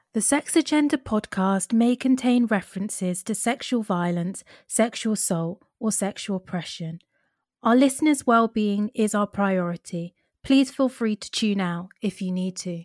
The Sex Agenda podcast may contain references to sexual violence, sexual assault, or sexual oppression. Our listeners' well-being is our priority. Please feel free to tune out if you need to.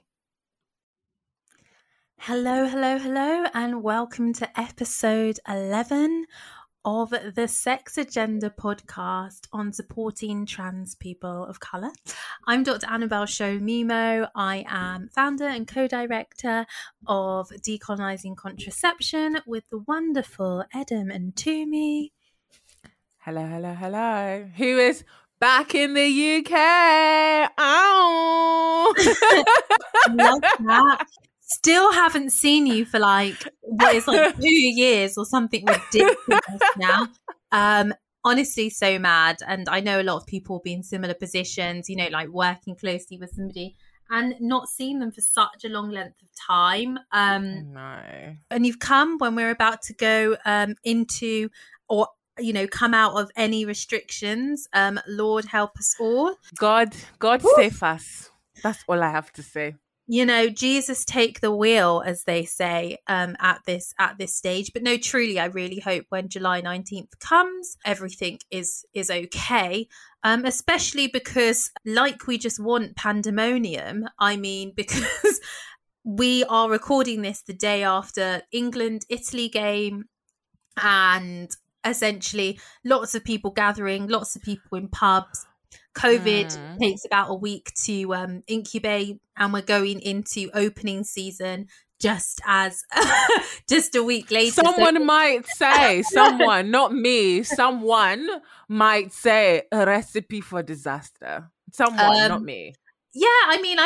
Hello, and welcome to episode 11 of the Sex Agenda podcast on supporting trans people of colour. I'm Dr. Annabelle Show-Mimo. I am founder and co-director of Decolonising Contraception with the wonderful Edem and Toomey. Hello. Who is back in the UK? Oh, Love that. Still haven't seen you for what is 2 years or something ridiculous now. Honestly, so mad. And I know a lot of people will be in similar positions, working closely with somebody and not seeing them for such a long length of time. No. And you've come when we're about to go into or come out of any restrictions. Lord help us all. God save us. That's all I have to say. Jesus take the wheel, as they say, at this stage. But no, truly, I really hope when July 19th comes, everything is okay. Especially because, we just want pandemonium. I mean, because we are recording this the day after England-Italy game, and essentially lots of people gathering, lots of people in pubs. COVID takes about a week to incubate, and we're going into opening season just a week later. Someone might say, not me, someone might say a recipe for disaster. Someone, not me. Yeah, I mean,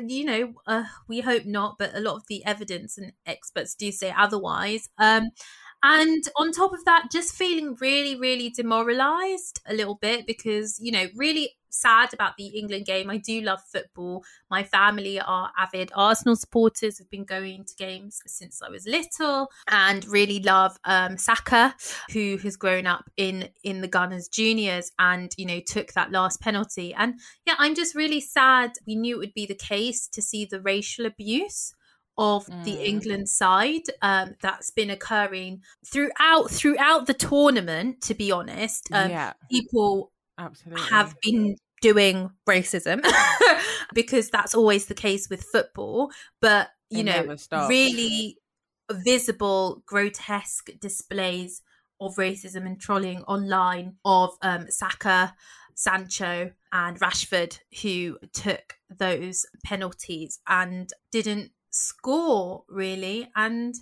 we hope not, but a lot of the evidence and experts do say otherwise. And on top of that, just feeling really, really demoralised a little bit because, really sad about the England game. I do love football. My family are avid Arsenal supporters. Have been going to games since I was little and really love Saka, who has grown up in the Gunners juniors and, took that last penalty. And yeah, I'm just really sad. We knew it would be the case to see the racial abuse of the England side that's been occurring throughout the tournament, to be honest. People absolutely have been doing racism because that's always the case with football, but really visible, grotesque displays of racism and trolling online of Saka, Sancho and Rashford, who took those penalties and didn't score really. And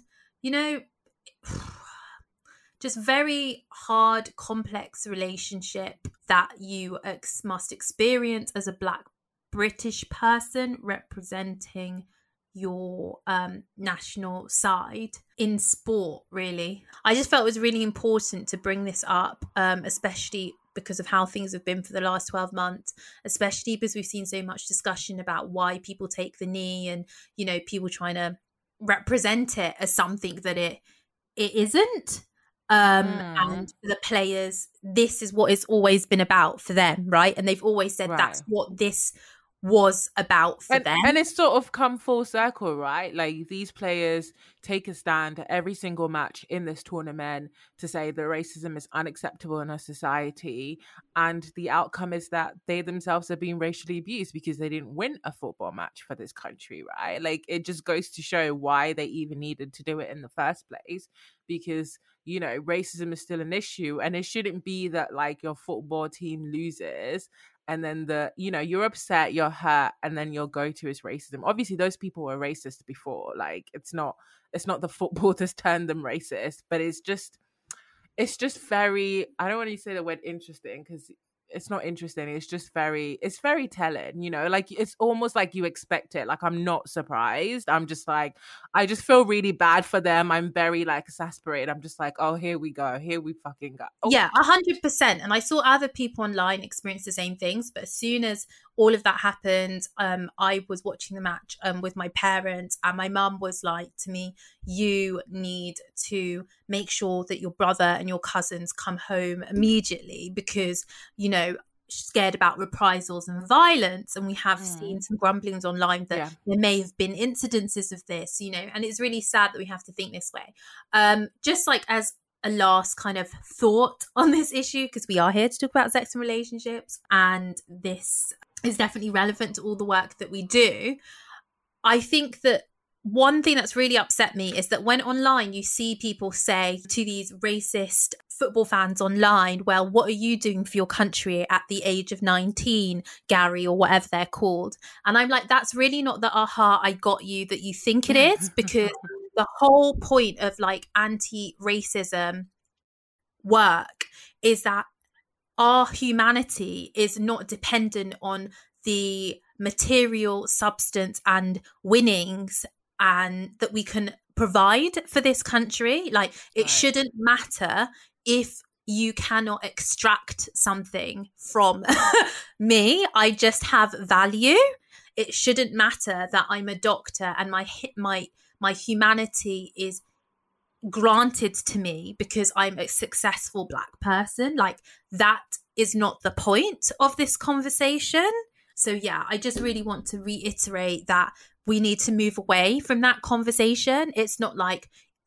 just very hard, complex relationship that you must experience as a Black British person representing your national side in sport, really. I just felt it was really important to bring this up, especially because of how things have been for the last 12 months, especially because we've seen so much discussion about why people take the knee and, people trying to represent it as something that it isn't. And for the players, this is what it's always been about for them, right? And they've always said that's what this was about for them. And it's sort of come full circle, right? Like, these players take a stand at every single match in this tournament to say that racism is unacceptable in our society, and the outcome is that they themselves are being racially abused because they didn't win a football match for this country, right? Like, it just goes to show why they even needed to do it in the first place, because racism is still an issue, and it shouldn't be that your football team loses and then you're upset, you're hurt, and then your go-to is racism. Obviously, those people were racist before. It's not the football that's turned them racist, but it's just very, I don't want to say the word interesting because it's not interesting. It's just very telling, it's almost like you expect it. I'm not surprised. I'm just I just feel really bad for them. I'm very exasperated. I'm just oh, here we go. Here we fucking go. Oh. Yeah, 100%. And I saw other people online experience the same things. But as soon as all of that happened, I was watching the match with my parents, and my mum was like to me, you need to make sure that your brother and your cousins come home immediately because, scared about reprisals and violence. And we have seen some grumblings online that there may have been incidences of this, you know, and it's really sad that we have to think this way. Just like as a last kind of thought on this issue, because we are here to talk about sex and relationships, and this is definitely relevant to all the work that we do. I think that one thing that's really upset me is that when online you see people say to these racist football fans online, well, what are you doing for your country at the age of 19, Gary, or whatever they're called? And I'm like, that's really not the aha, I got you that you think it is, because the whole point of like anti-racism work is that our humanity is not dependent on the material substance and winnings and that we can provide for this country. Like, it shouldn't matter if you cannot extract something from me. I just have value. It shouldn't matter that I'm a doctor and my humanity is granted to me because I'm a successful Black person. Like, that is not the point of this conversation. So yeah, I just really want to reiterate that we need to move away from that conversation. It's not like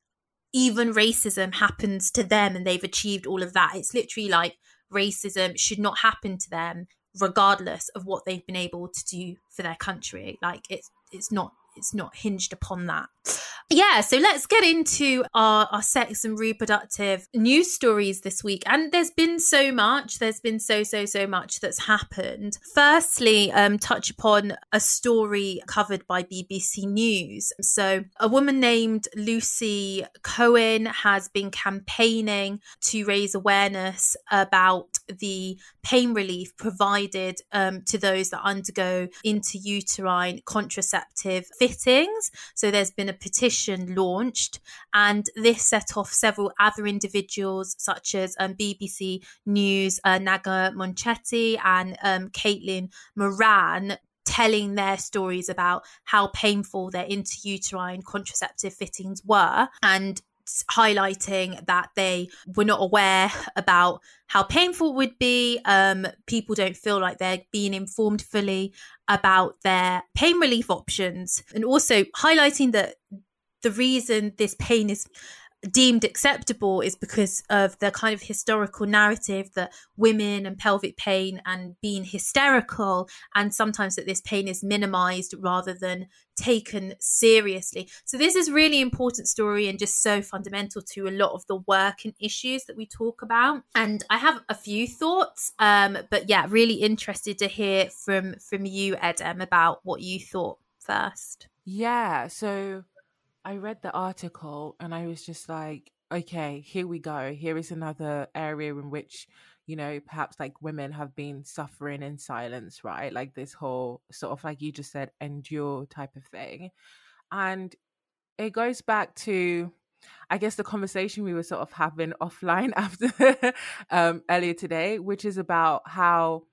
even racism happens to them and they've achieved all of that. It's literally like racism should not happen to them regardless of what they've been able to do for their country. Like, it's not hinged upon that. Yeah, so let's get into our sex and reproductive news stories this week. And there's been so much. There's been so much that's happened. Firstly, touch upon a story covered by BBC News. So a woman named Lucy Cohen has been campaigning to raise awareness about the pain relief provided to those that undergo intrauterine contraceptive fittings. So there's been a petition launched, and this set off several other individuals such as BBC News Naga Monchetti and Caitlin Moran telling their stories about how painful their intrauterine contraceptive fittings were, and highlighting that they were not aware about how painful it would be. People don't feel like they're being informed fully about their pain relief options, and also highlighting that the reason this pain is deemed acceptable is because of the kind of historical narrative that women and pelvic pain and being hysterical, and sometimes that this pain is minimized rather than taken seriously. So this is really important story and just so fundamental to a lot of the work and issues that we talk about. And I have a few thoughts, but yeah, really interested to hear from you, Edem, about what you thought first. Yeah, so I read the article and I was just like, okay, here we go. Here is another area in which, you know, perhaps like women have been suffering in silence, right? Like this whole sort of, like you just said, endure type of thing. And it goes back to, I guess, the conversation we were sort of having offline after earlier today, which is about how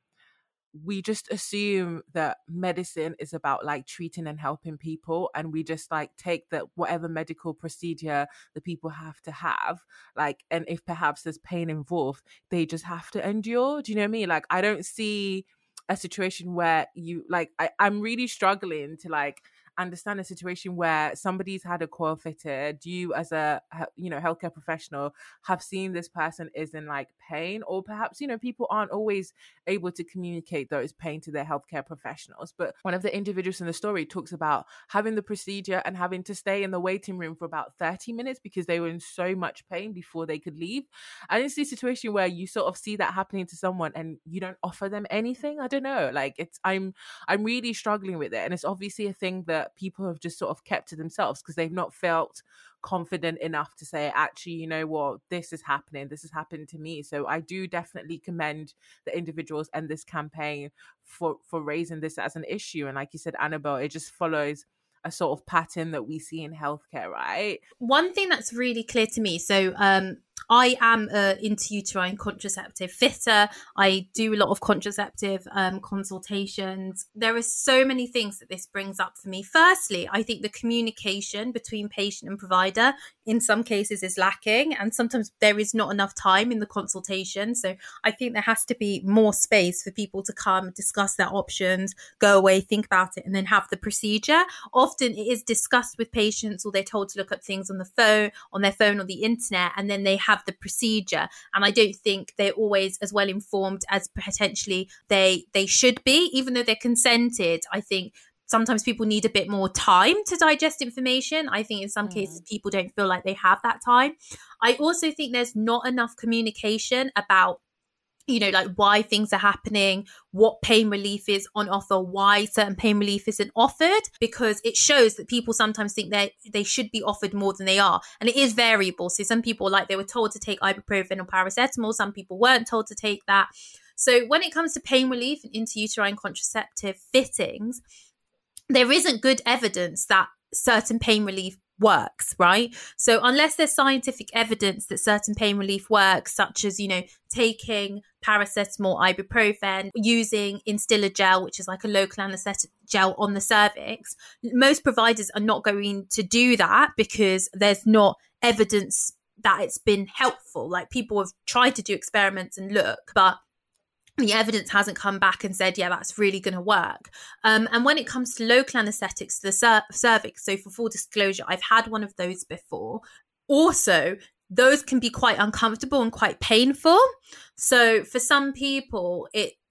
we just assume that medicine is about like treating and helping people, and we just like take that whatever medical procedure the people have to have, like, and if perhaps there's pain involved, they just have to endure. Do you know what I mean? Like, I don't see a situation where you like, I'm really struggling to like understand a situation where somebody's had a coil fitted, you as a, you know, healthcare professional have seen this person is in like pain, or perhaps, you know, people aren't always able to communicate those pain to their healthcare professionals. But one of the individuals in the story talks about having the procedure and having to stay in the waiting room for about 30 minutes because they were in so much pain before they could leave. And it's the situation where you sort of see that happening to someone and you don't offer them anything. I don't know, like, it's I'm really struggling with it, and it's obviously a thing that people have just sort of kept to themselves because they've not felt confident enough to say, actually, you know what, this is happening to me. So I do definitely commend the individuals and this campaign for raising this as an issue. And like you said, Annabelle, it just follows a sort of pattern that we see in healthcare, right? One thing that's really clear to me, so I am a intrauterine contraceptive fitter. I do a lot of contraceptive consultations. There are so many things that this brings up for me. Firstly, I think the communication between patient and provider in some cases is lacking, and sometimes there is not enough time in the consultation. So I think there has to be more space for people to come, discuss their options, go away, think about it, and then have the procedure. Often it is discussed with patients, or they're told to look up things on their phone or the internet, and then they have the procedure. And I don't think they're always as well informed as potentially they should be, even though they're consented. I think sometimes people need a bit more time to digest information. I think in some cases people don't feel like they have that time. I also think there's not enough communication about, like why things are happening, what pain relief is on offer, why certain pain relief isn't offered, because it shows that people sometimes think they should be offered more than they are. And it is variable. So some people, like, they were told to take ibuprofen or paracetamol. Some people weren't told to take that. So when it comes to pain relief and intrauterine contraceptive fittings, there isn't good evidence that certain pain relief works, right? So unless there's scientific evidence that certain pain relief works, such as, taking paracetamol, ibuprofen, using Instilla gel, which is like a local anesthetic gel on the cervix, most providers are not going to do that because there's not evidence that it's been helpful. Like, people have tried to do experiments and look, but the evidence hasn't come back and said, yeah, that's really going to work. And when it comes to local anesthetics to the cervix, so for full disclosure, I've had one of those before. Also, those can be quite uncomfortable and quite painful. So for some people,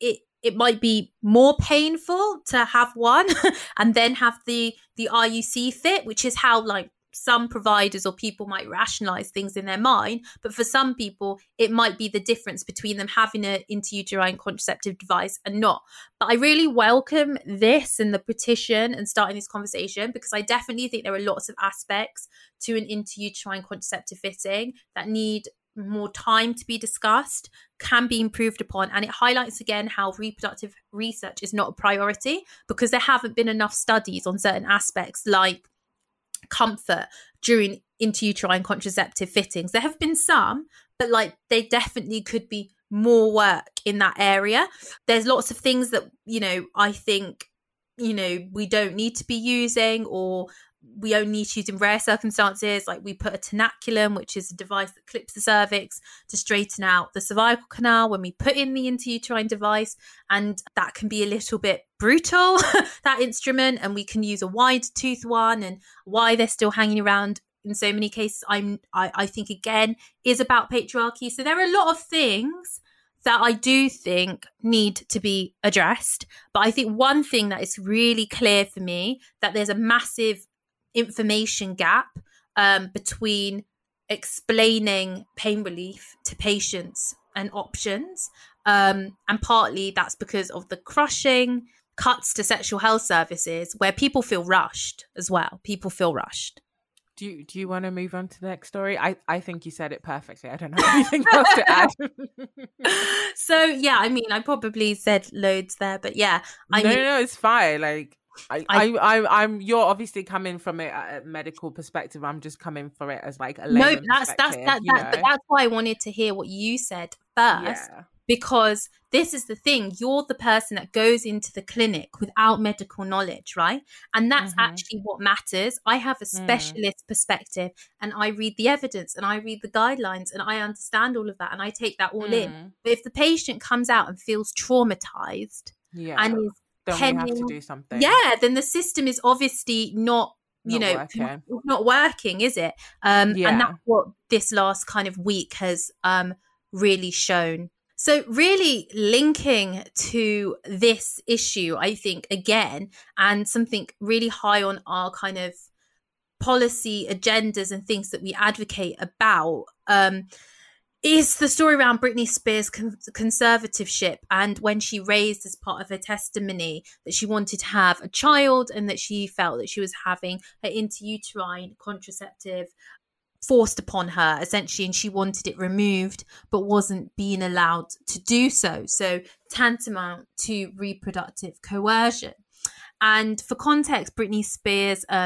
it might be more painful to have one and then have the RUC fit, which is how, like, some providers or people might rationalize things in their mind. But for some people, it might be the difference between them having an intrauterine contraceptive device and not. But I really welcome this and the petition and starting this conversation, because I definitely think there are lots of aspects to an intrauterine contraceptive fitting that need more time to be discussed, can be improved upon. And it highlights again how reproductive research is not a priority, because there haven't been enough studies on certain aspects like comfort during intrauterine contraceptive fittings. There have been some, but they definitely could be more work in that area. There's lots of things that, I think, we don't need to be using, or we only need to use in rare circumstances. Like, we put a tenaculum, which is a device that clips the cervix to straighten out the cervical canal when we put in the intrauterine device. And that can be a little bit brutal, that instrument. And we can use a wide tooth one, and why they're still hanging around in so many cases, I think, again, is about patriarchy. So there are a lot of things that I do think need to be addressed. But I think one thing that is really clear for me, that there's a massive information gap between explaining pain relief to patients and options. And partly that's because of the crushing cuts to sexual health services, where people feel rushed as well. People feel rushed. Do you want to move on to the next story? I think you said it perfectly. I don't have anything else to add. So, yeah, I mean, I probably said loads there, but yeah. No, it's fine. Like, I'm you're obviously coming from it at a medical perspective. I'm just coming from it as like a layman perspective. But that's why I wanted to hear what you said first, because this is the thing. You're the person that goes into the clinic without medical knowledge, right? And that's actually what matters. I have a specialist perspective, and I read the evidence and I read the guidelines and I understand all of that and I take that all in. But if the patient comes out and feels traumatized and is then we have to do something. Yeah, then the system is obviously not working, is it? And that's what this last kind of week has really shown. So really linking to this issue, I think, again, and something really high on our kind of policy agendas and things that we advocate about, is the story around Britney Spears' conservatorship, and when she raised as part of her testimony that she wanted to have a child and that she felt that she was having her intrauterine contraceptive forced upon her, essentially, and she wanted it removed but wasn't being allowed to do so. So tantamount to reproductive coercion. And for context, Britney Spears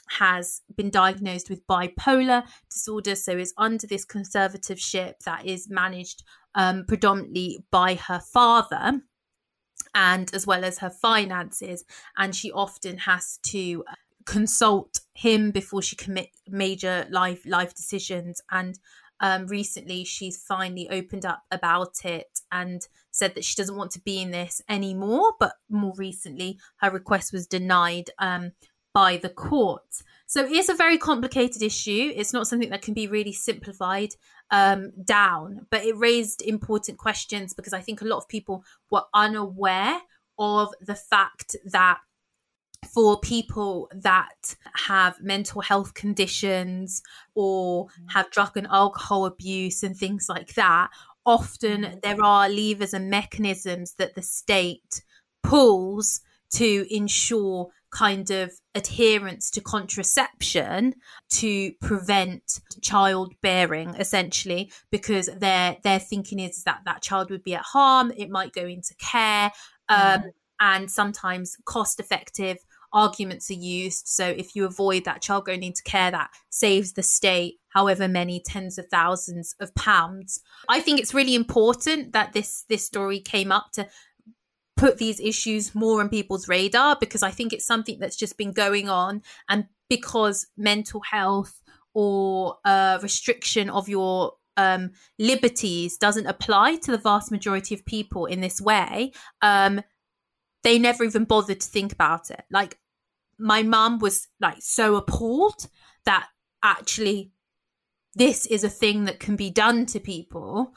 has been diagnosed with bipolar disorder, so is under this conservatorship that is managed predominantly by her father, and as well as her finances, and she often has to consult him before she commit major life decisions. And recently she's finally opened up about it and said that she doesn't want to be in this anymore, but more recently her request was denied by the court. So it's a very complicated issue. It's not something that can be really simplified down, but it raised important questions because I think a lot of people were unaware of the fact that for people that have mental health conditions or have drug and alcohol abuse and things like that, often there are levers and mechanisms that the state pulls to ensure kind of adherence to contraception to prevent childbearing, essentially, because their thinking is that that child would be at harm, it might go into care, and sometimes cost-effective arguments are used. So if you avoid that child going into care, that saves the state however many tens of thousands of pounds. I think it's really important that this story came up to put these issues more on people's radar, because I think it's something that's just been going on, and because mental health or restriction of your liberties doesn't apply to the vast majority of people in this way, they never even bothered to think about it. Like, my mum was like so appalled that actually this is a thing that can be done to people.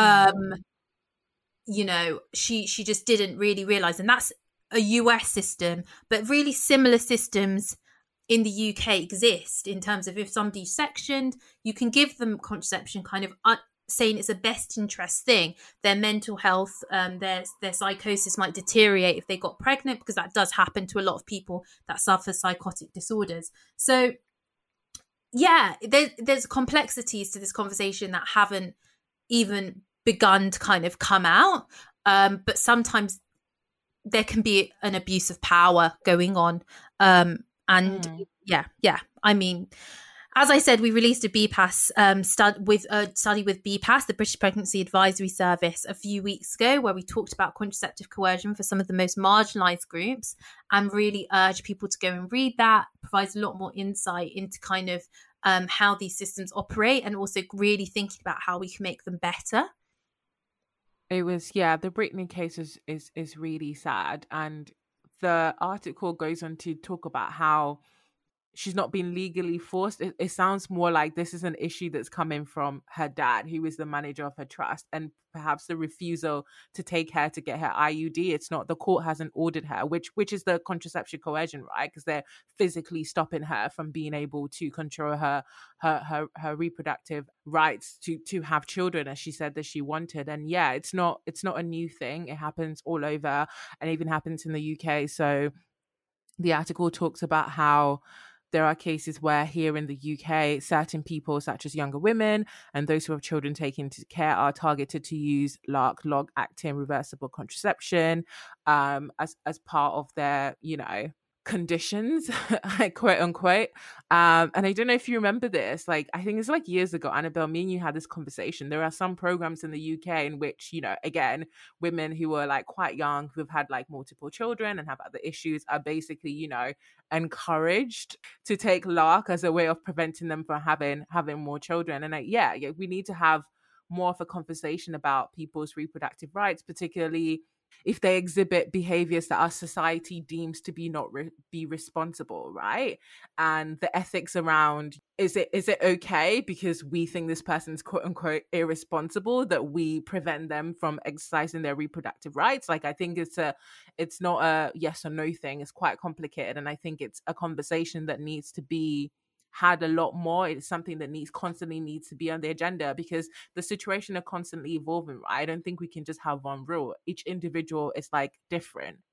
You know, she just didn't really realize, and that's a US system, but really similar systems in the UK exist in terms of if somebody's sectioned, you can give them contraception, kind of saying it's a best interest thing. Their mental health, their psychosis might deteriorate if they got pregnant, because that does happen to a lot of people that suffer psychotic disorders. So yeah, there's complexities to this conversation that haven't even begun to kind of come out, but sometimes there can be an abuse of power going on, and yeah, I mean, as I said, we released a BPAS study with BPAS, the British Pregnancy Advisory Service, a few weeks ago, where we talked about contraceptive coercion for some of the most marginalised groups, and really urge people to go and read that. It provides a lot more insight into kind of how these systems operate, and also really thinking about how we can make them better. It was, the Brittany case is really sad. And the article goes on to talk about how she's not been legally forced. It sounds more like this is an issue that's coming from her dad, who is the manager of her trust, and perhaps the refusal to take her to get her IUD. It's not, the court hasn't ordered her, which is the contraception coercion, right? Because they're physically stopping her from being able to control her reproductive rights to have children, as she said that she wanted. And yeah, it's not a new thing. It happens all over, and even happens in the UK. So the article talks about how there are cases where here in the UK, certain people, such as younger women and those who have children taken into care, are targeted to use LARC, long-acting reversible contraception, as part of their, conditions, quote unquote. And I don't know if you remember this, like, I think it's like years ago, Annabelle, me and you had this conversation. There are some programs in the UK in which, again, women who are like quite young, who've had like multiple children and have other issues, are basically, encouraged to take LARC as a way of preventing them from having more children. And we need to have more of a conversation about people's reproductive rights, particularly if they exhibit behaviors that our society deems to be be responsible, right? And the ethics around, is it okay because we think this person's quote unquote irresponsible that we prevent them from exercising their reproductive rights? Like, I think it's not a yes or no thing. It's quite complicated, and I think it's a conversation that needs to be had a lot more. It's something that constantly needs to be on the agenda, because the situation are constantly evolving, right? I don't think we can just have one rule. Each individual is like different.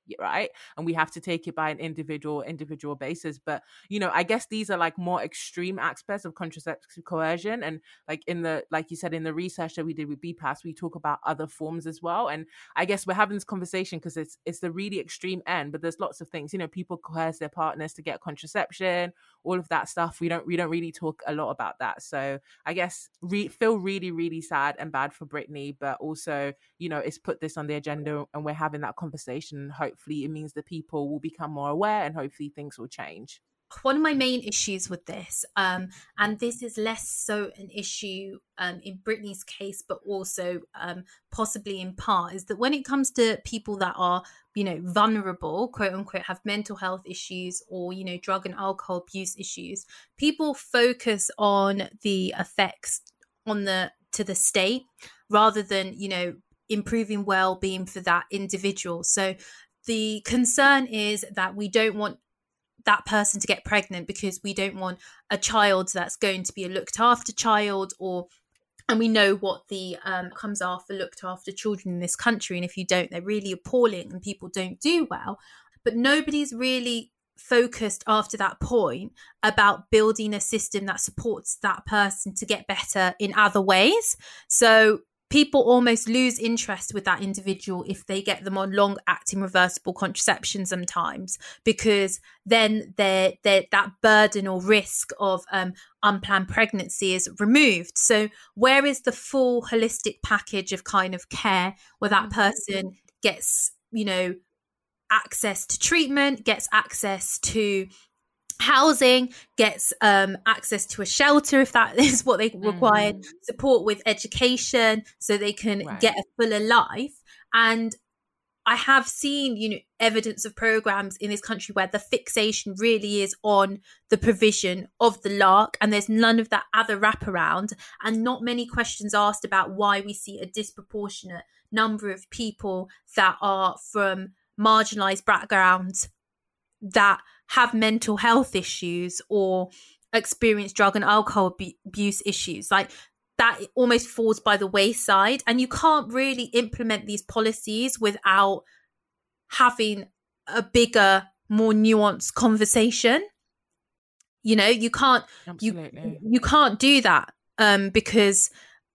right? And we have to take it by an individual basis. But, you know, I guess these are like more extreme aspects of contraceptive coercion. And like like you said, in the research that we did with BPAS, we talk about other forms as well. And I guess we're having this conversation because it's the really extreme end, but there's lots of things, you know, people coerce their partners to get contraception, all of that stuff. We don't really talk a lot about that. So I guess feel really, really sad and bad for Britney, but also, you know, it's put this on the agenda and we're having that conversation. Hopefully it means that people will become more aware and hopefully things will change. One of my main issues with this, and this is less so an issue in Britney's case, but also possibly in part, is that when it comes to people that are, you know, vulnerable, quote unquote, have mental health issues or, you know, drug and alcohol abuse issues, people focus on the effects to the state rather than, you know, improving well-being for that individual. So the concern is that we don't want that person to get pregnant because we don't want a child that's going to be a looked after child, and we know what the comes after looked after children in this country, and if you don't, they're really appalling and people don't do well. But nobody's really focused after that point about building a system that supports that person to get better in other ways. So people almost lose interest with that individual if they get them on long-acting reversible contraception sometimes, because then that burden or risk of unplanned pregnancy is removed. So where is the full holistic package of kind of care where that person gets, you know, access to treatment, gets access to housing, gets access to a shelter if that is what they require, support with education so they can get a fuller life. And I have seen, you know, evidence of programs in this country where the fixation really is on the provision of the LARC and there's none of that other wraparound, and not many questions asked about why we see a disproportionate number of people that are from marginalized backgrounds that have mental health issues or experience drug and alcohol abuse issues. Like, that almost falls by the wayside, and you can't really implement these policies without having a bigger, more nuanced conversation. You know, you can't you can't do that because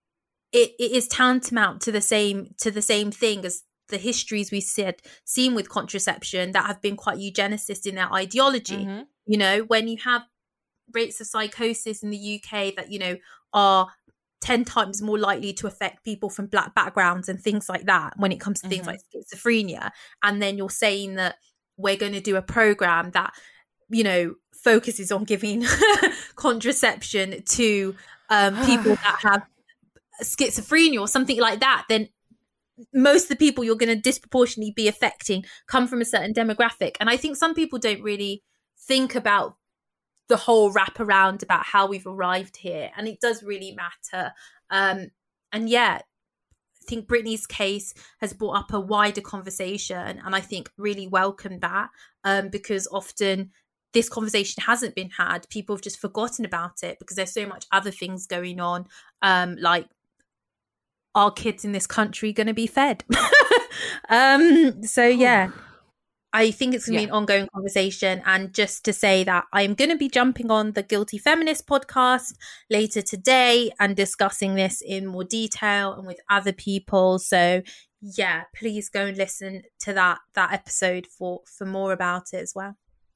it is tantamount to the same thing as the histories we've seen with contraception that have been quite eugenicist in their ideology. You know, when you have rates of psychosis in the UK that, you know, are 10 times more likely to affect people from Black backgrounds and things like that when it comes to things like schizophrenia, and then you're saying that we're going to do a program that, you know, focuses on giving contraception to people that have schizophrenia or something like that, then most of the people you're going to disproportionately be affecting come from a certain demographic. And I think some people don't really think about the whole wraparound about how we've arrived here, and it does really matter. And yeah, I think Britney's case has brought up a wider conversation, and I think really welcome that, because often this conversation hasn't been had. People have just forgotten about it because there's so much other things going on, like, are kids in this country going to be fed? So yeah, I think it's going to be an ongoing conversation. And just to say that I am going to be jumping on the Guilty Feminist podcast later today and discussing this in more detail and with other people. So yeah, please go and listen to that episode for more about it as well.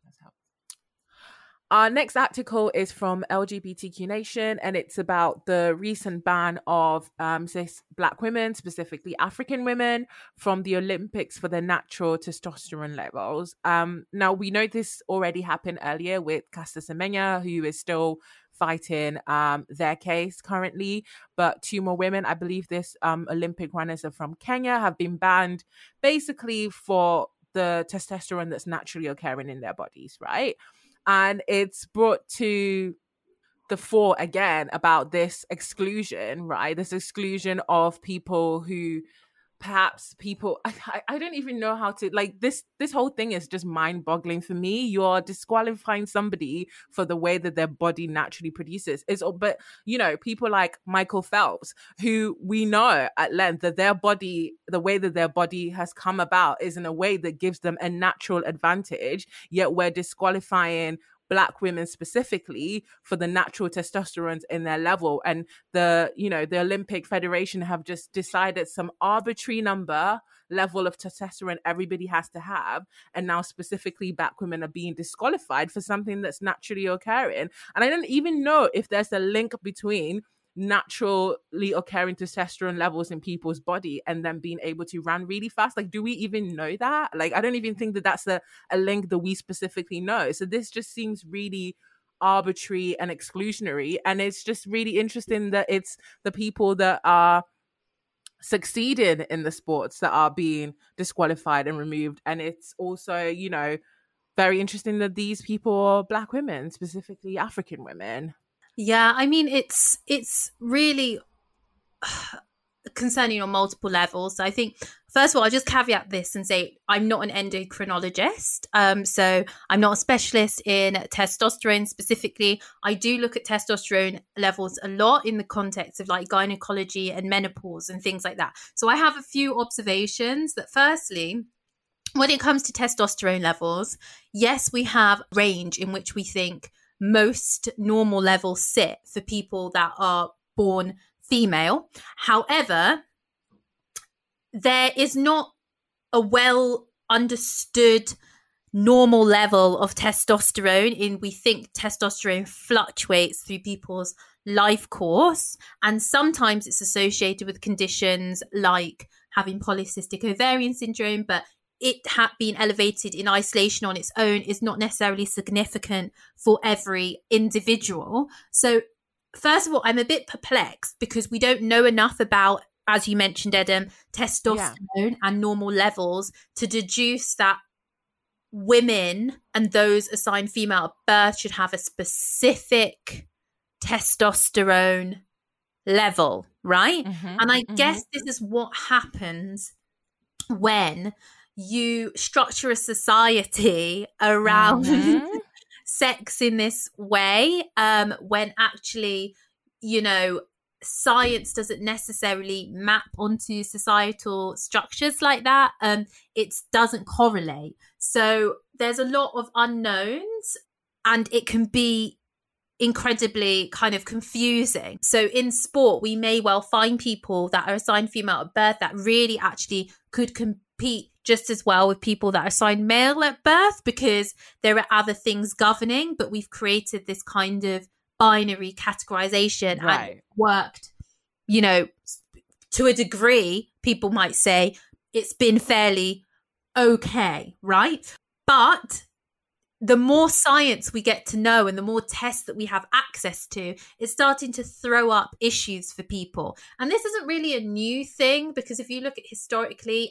Our next article is from LGBTQ Nation, and it's about the recent ban of cis Black women, specifically African women, from the Olympics for their natural testosterone levels. Now, we know this already happened earlier with Caster Semenya, who is still fighting their case currently, but 2 more women, I believe this Olympic runners are from Kenya, have been banned basically for the testosterone that's naturally occurring in their bodies, right? And it's brought to the fore again about this exclusion, right? This exclusion of people who perhaps people, I don't even know how to, like, this whole thing is just mind-boggling for me. You're disqualifying somebody for the way that their body naturally produces. But you know, people like Michael Phelps, who we know at length that their body, the way that their body has come about is in a way that gives them a natural advantage, yet we're disqualifying Black women specifically for the natural testosterone in their level. And the Olympic Federation have just decided some arbitrary level of testosterone everybody has to have, and now specifically Black women are being disqualified for something that's naturally occurring. And I don't even know if there's a link between naturally occurring testosterone levels in people's body and then being able to run really fast. Like, do we even know that? Like, I don't even think that that's a link that we specifically know. So this just seems really arbitrary and exclusionary, and it's just really interesting that it's the people that are succeeding in the sports that are being disqualified and removed. And it's also, you know, very interesting that these people are Black women, specifically African women. Yeah, I mean, it's really concerning on multiple levels. So I think, first of all, I'll just caveat this and say I'm not an endocrinologist. So I'm not a specialist in testosterone specifically. I do look at testosterone levels a lot in the context of like gynecology and menopause and things like that. So I have a few observations that, firstly, when it comes to testosterone levels, yes, we have range in which we think most normal levels sit for people that are born female. However, there is not a well understood normal level of testosterone we think testosterone fluctuates through people's life course, and sometimes it's associated with conditions like having polycystic ovarian syndrome, but it being elevated in isolation on its own is not necessarily significant for every individual. So first of all, I'm a bit perplexed because we don't know enough about, as you mentioned, Edem, testosterone and normal levels to deduce that women and those assigned female at birth should have a specific testosterone level, right? And I guess this is what happens when you structure a society around sex in this way, when actually, you know, science doesn't necessarily map onto societal structures like that. It doesn't correlate. So there's a lot of unknowns, and it can be incredibly kind of confusing. So in sport, we may well find people that are assigned female at birth that really actually could compete just as well with people that are assigned male at birth, because there are other things governing, but we've created this kind of binary categorization, and it worked, you know, to a degree. People might say it's been fairly okay, right? But the more science we get to know and the more tests that we have access to, it's starting to throw up issues for people. And this isn't really a new thing, because if you look at historically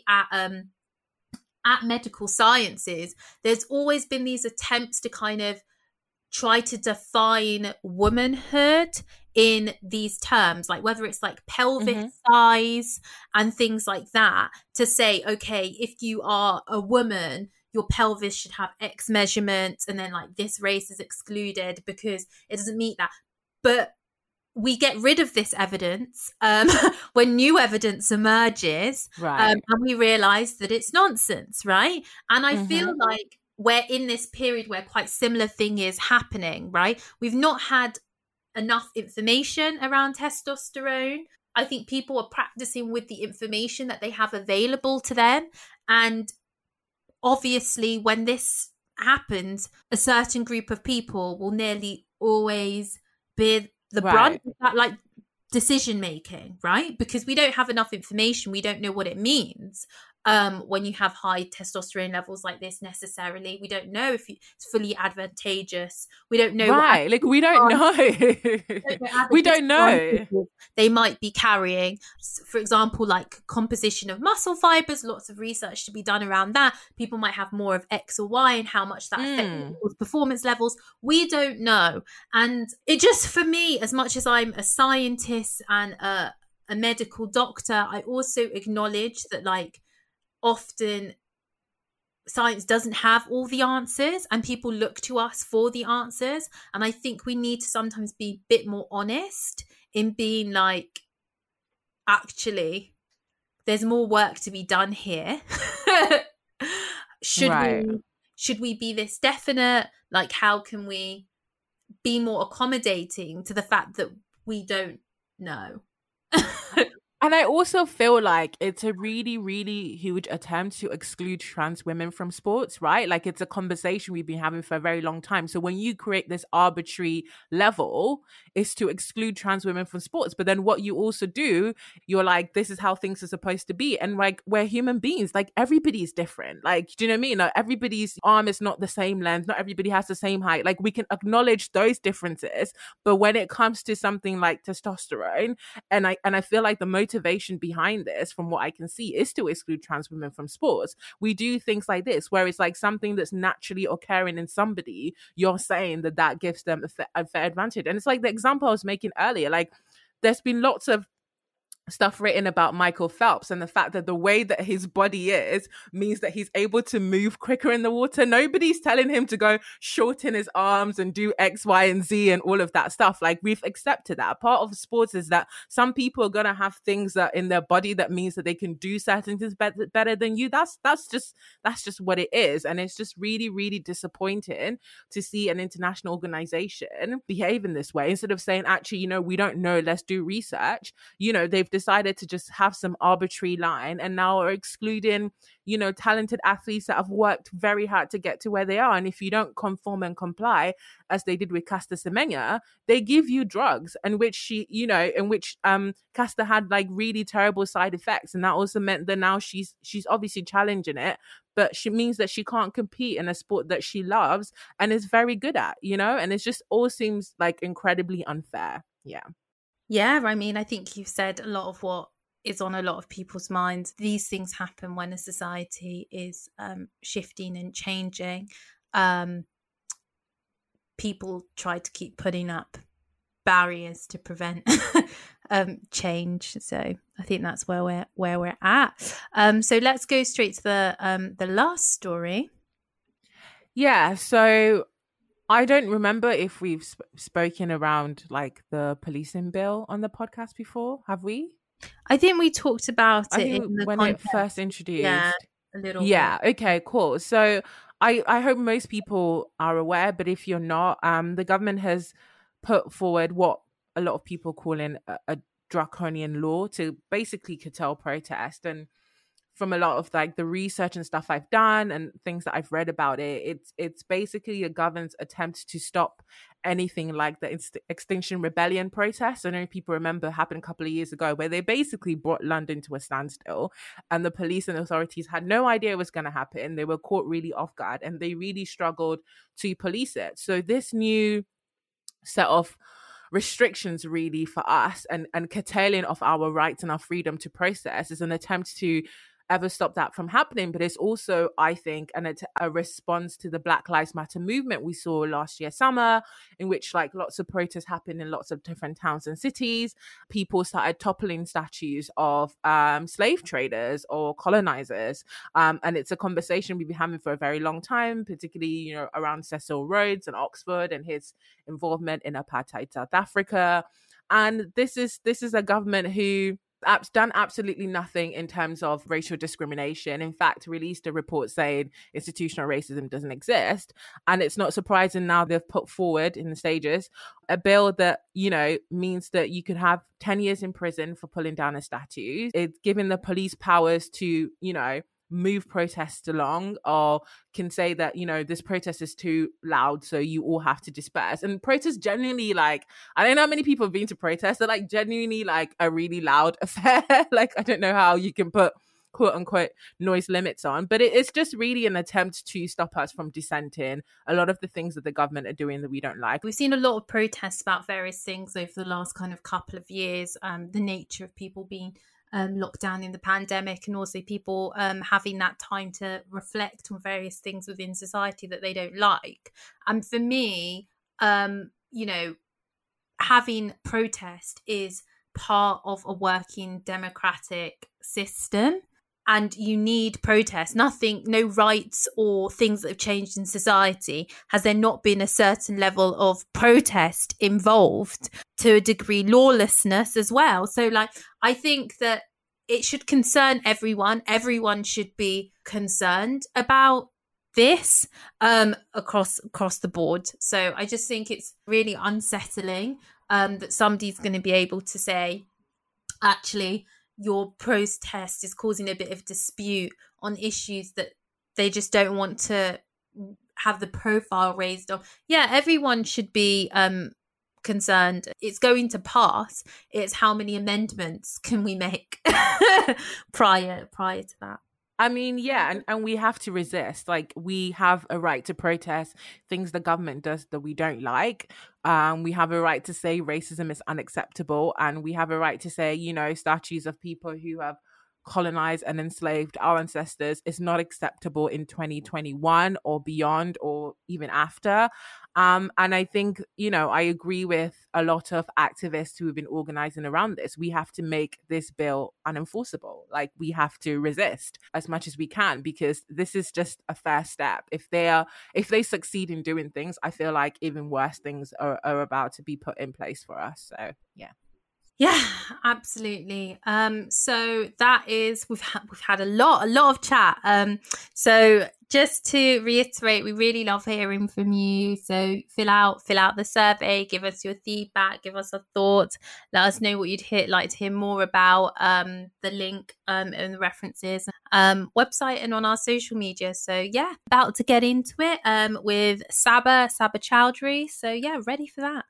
at medical sciences, there's always been these attempts to kind of try to define womanhood in these terms, like whether it's like pelvic size and things like that, to say, okay, if you are a woman, your pelvis should have X measurements, and then like this race is excluded because it doesn't meet that. But we get rid of this evidence when new evidence emerges, and we realize that it's nonsense, right? And I feel like we're in this period where quite similar thing is happening, right? We've not had enough information around testosterone. I think people are practicing with the information that they have available to them. And obviously, when this happens, a certain group of people will nearly always bear the brunt of that, like, decision making, right? Because we don't have enough information. We don't know what it means when you have high testosterone levels like this necessarily. We don't know if it's fully advantageous. We don't know. Right. Like, we don't know. We don't know. They might be carrying, for example, like composition of muscle fibers, lots of research to be done around that. People might have more of X or Y and how much that affects people's performance levels. We don't know. And it just, for me, as much as I'm a scientist and a medical doctor, I also acknowledge that, like, often science doesn't have all the answers and people look to us for the answers. And I think we need to sometimes be a bit more honest in being like, actually, there's more work to be done here. Should we be this definite? Like, how can we be more accommodating to the fact that we don't know? And I also feel like it's a really, really huge attempt to exclude trans women from sports, right? Like, it's a conversation we've been having for a very long time. So when you create this arbitrary level, it's to exclude trans women from sports. But then what you also do, you're like, this is how things are supposed to be. And like, we're human beings. Like, everybody's different. Like, do you know what I mean? Like, everybody's arm is not the same length. Not everybody has the same height. Like, we can acknowledge those differences. But when it comes to something like testosterone, and I feel like the motivation behind this, from what I can see, is to exclude trans women from sports. We do things like this, where it's like something that's naturally occurring in somebody, you're saying that gives them a fair advantage. And it's like the example I was making earlier, like, there's been lots of stuff written about Michael Phelps and the fact that the way that his body is means that he's able to move quicker in the water. Nobody's telling him to go shorten his arms and do X, Y, and Z and all of that stuff. Like, we've accepted that. Part of sports is that some people are going to have things that in their body that means that they can do certain things better than you. That's just what it is. And it's just really, really disappointing to see an international organization behave in this way. Instead of saying, actually, we don't know, let's do research. They've decided to just have some arbitrary line and now are excluding, talented athletes that have worked very hard to get to where they are. And if you don't conform and comply, as they did with Caster Semenya, they give you drugs, and which Caster had like really terrible side effects. And that also meant that now she's obviously challenging it, but she means that she can't compete in a sport that she loves and is very good at, and it just all seems like incredibly unfair. Yeah, I mean, I think you've said a lot of what is on a lot of people's minds. These things happen when a society is shifting and changing. People try to keep putting up barriers to prevent change. So I think that's where we're at. So let's go straight to the last story. Yeah. So I don't remember if we've spoken around like the policing bill on the podcast before. Have we? I think we talked about it when it first introduced. Yeah, a little bit. Okay, cool. So I hope most people are aware, but if you're not, the government has put forward what a lot of people call a draconian law to basically curtail protest. And from a lot of like the research and stuff I've done and things that I've read about it, it's basically a government's attempt to stop anything like the Extinction Rebellion protests. I know people remember happened a couple of years ago where they basically brought London to a standstill and the police and authorities had no idea it was going to happen. They were caught really off guard and they really struggled to police it. So this new set of restrictions really for us and curtailing of our rights and our freedom to protest is an attempt to ever stop that from happening. But it's also, I think, a response to the Black Lives Matter movement we saw last year summer, in which like lots of protests happened in lots of different towns and cities. People started toppling statues of slave traders or colonizers. And it's a conversation we've been having for a very long time, particularly, around Cecil Rhodes and Oxford and his involvement in apartheid South Africa. And this is a government who done absolutely nothing in terms of racial discrimination. In fact, released a report saying institutional racism doesn't exist. And it's not surprising now they've put forward in the stages a bill that, means that you could have 10 years in prison for pulling down a statue. It's giving the police powers to, move protests along, or can say that this protest is too loud so you all have to disperse. And protests genuinely, like, I don't know how many people have been to protests, they're like genuinely like a really loud affair. Like, I don't know how you can put quote unquote noise limits on, but it's just really an attempt to stop us from dissenting a lot of the things that the government are doing that we don't like. We've seen a lot of protests about various things over the last kind of couple of years, the nature of people being locked down in the pandemic, and also people having that time to reflect on various things within society that they don't like. And for me, having protest is part of a working democratic system. And you need protest. No rights or things that have changed in society. Has there not been a certain level of protest involved, to a degree, lawlessness as well? So like, I think that it should concern everyone. Everyone should be concerned about this across the board. So I just think it's really unsettling that somebody's going to be able to say, actually, your protest is causing a bit of dispute on issues that they just don't want to have the profile raised on. Yeah, everyone should be concerned. It's going to pass. It's how many amendments can we make prior to that. I mean, yeah, and we have to resist. Like, we have a right to protest things the government does that we don't like. We have a right to say racism is unacceptable, and we have a right to say, you know, statues of people who have colonized and enslaved our ancestors is not acceptable in 2021 or beyond, or even after. And I think, you know, I agree with a lot of activists who have been organizing around this. We have to make this bill unenforceable. Like, we have to resist as much as we can, because this is just a first step. If they succeed in doing things, I feel like even worse things are about to be put in place for us. So yeah. Yeah, absolutely. So that is, we've had a lot of chat. So just to reiterate, we really love hearing from you. So fill out the survey, give us your feedback, give us your thoughts, let us know what you'd like to hear more about. The link and the references, website, and on our social media. So yeah, about to get into it with Saba Chowdhury. So yeah, ready for that.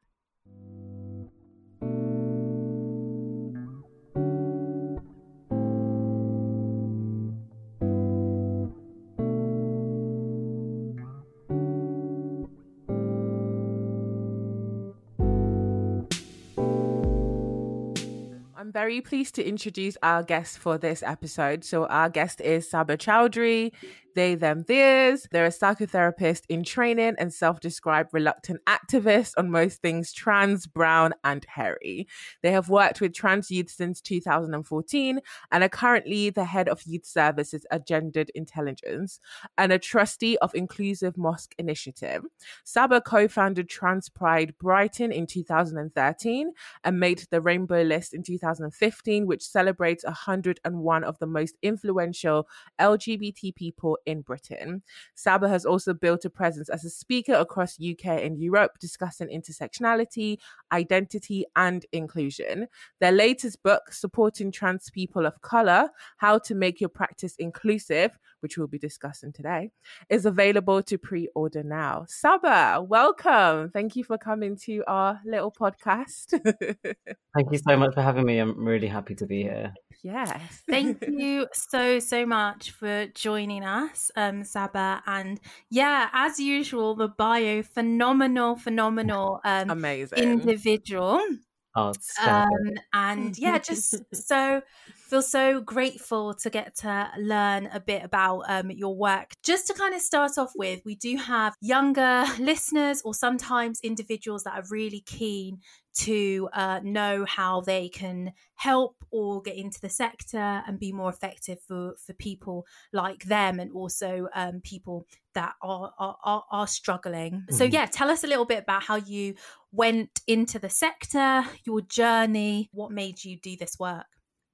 I'm very pleased to introduce our guest for this episode. So our guest is Saba Chowdhury, they, them, theirs. They're a psychotherapist in training and self-described reluctant activist on most things trans, brown, and hairy. They have worked with trans youth since 2014 and are currently the head of youth services at Gendered Intelligence and a trustee of Inclusive Mosque Initiative. Saba co-founded Trans Pride Brighton in 2013 and made the Rainbow List in 2015, which celebrates 101 of the most influential LGBT people in Britain. Saba has also built a presence as a speaker across UK and Europe, discussing intersectionality, identity, and inclusion. Their latest book, Supporting Trans People of Colour, How to Make Your Practice Inclusive, which we'll be discussing today, is available to pre-order now. Saba, welcome. Thank you for coming to our little podcast. Thank you so much for having me. I'm really happy to be here. Yes. Thank you so much for joining us, Saba. And yeah, as usual, the bio, phenomenal amazing individual. Oh, and yeah, just feel so grateful to get to learn a bit about your work. Just to kind of start off with, we do have younger listeners or sometimes individuals that are really keen to know how they can help or get into the sector and be more effective for people like them, and also people that are struggling. Mm-hmm. So yeah, tell us a little bit about how you went into the sector, your journey, what made you do this work.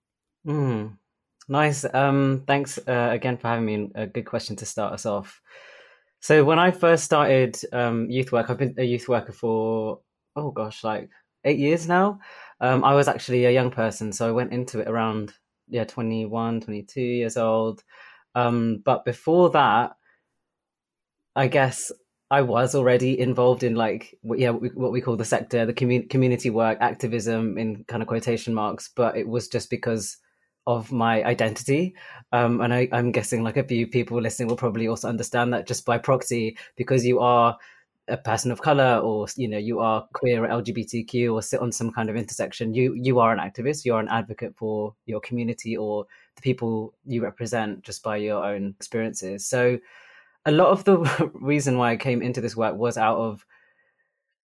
Nice. Thanks again for having me. A good question to start us off. So when I first started youth work, I've been a youth worker for, like 8 years now. I was actually a young person, so I went into it around 21, 22 years old. But before that, I guess I was already involved in what we call the sector, the community work, activism in kind of quotation marks, but it was just because of my identity. And I'm guessing like a few people listening will probably also understand that just by proxy, because you are a person of color, or you are queer or LGBTQ, or sit on some kind of intersection, you are an activist, you are an advocate for your community or the people you represent just by your own experiences. So a lot of the reason why I came into this work was out of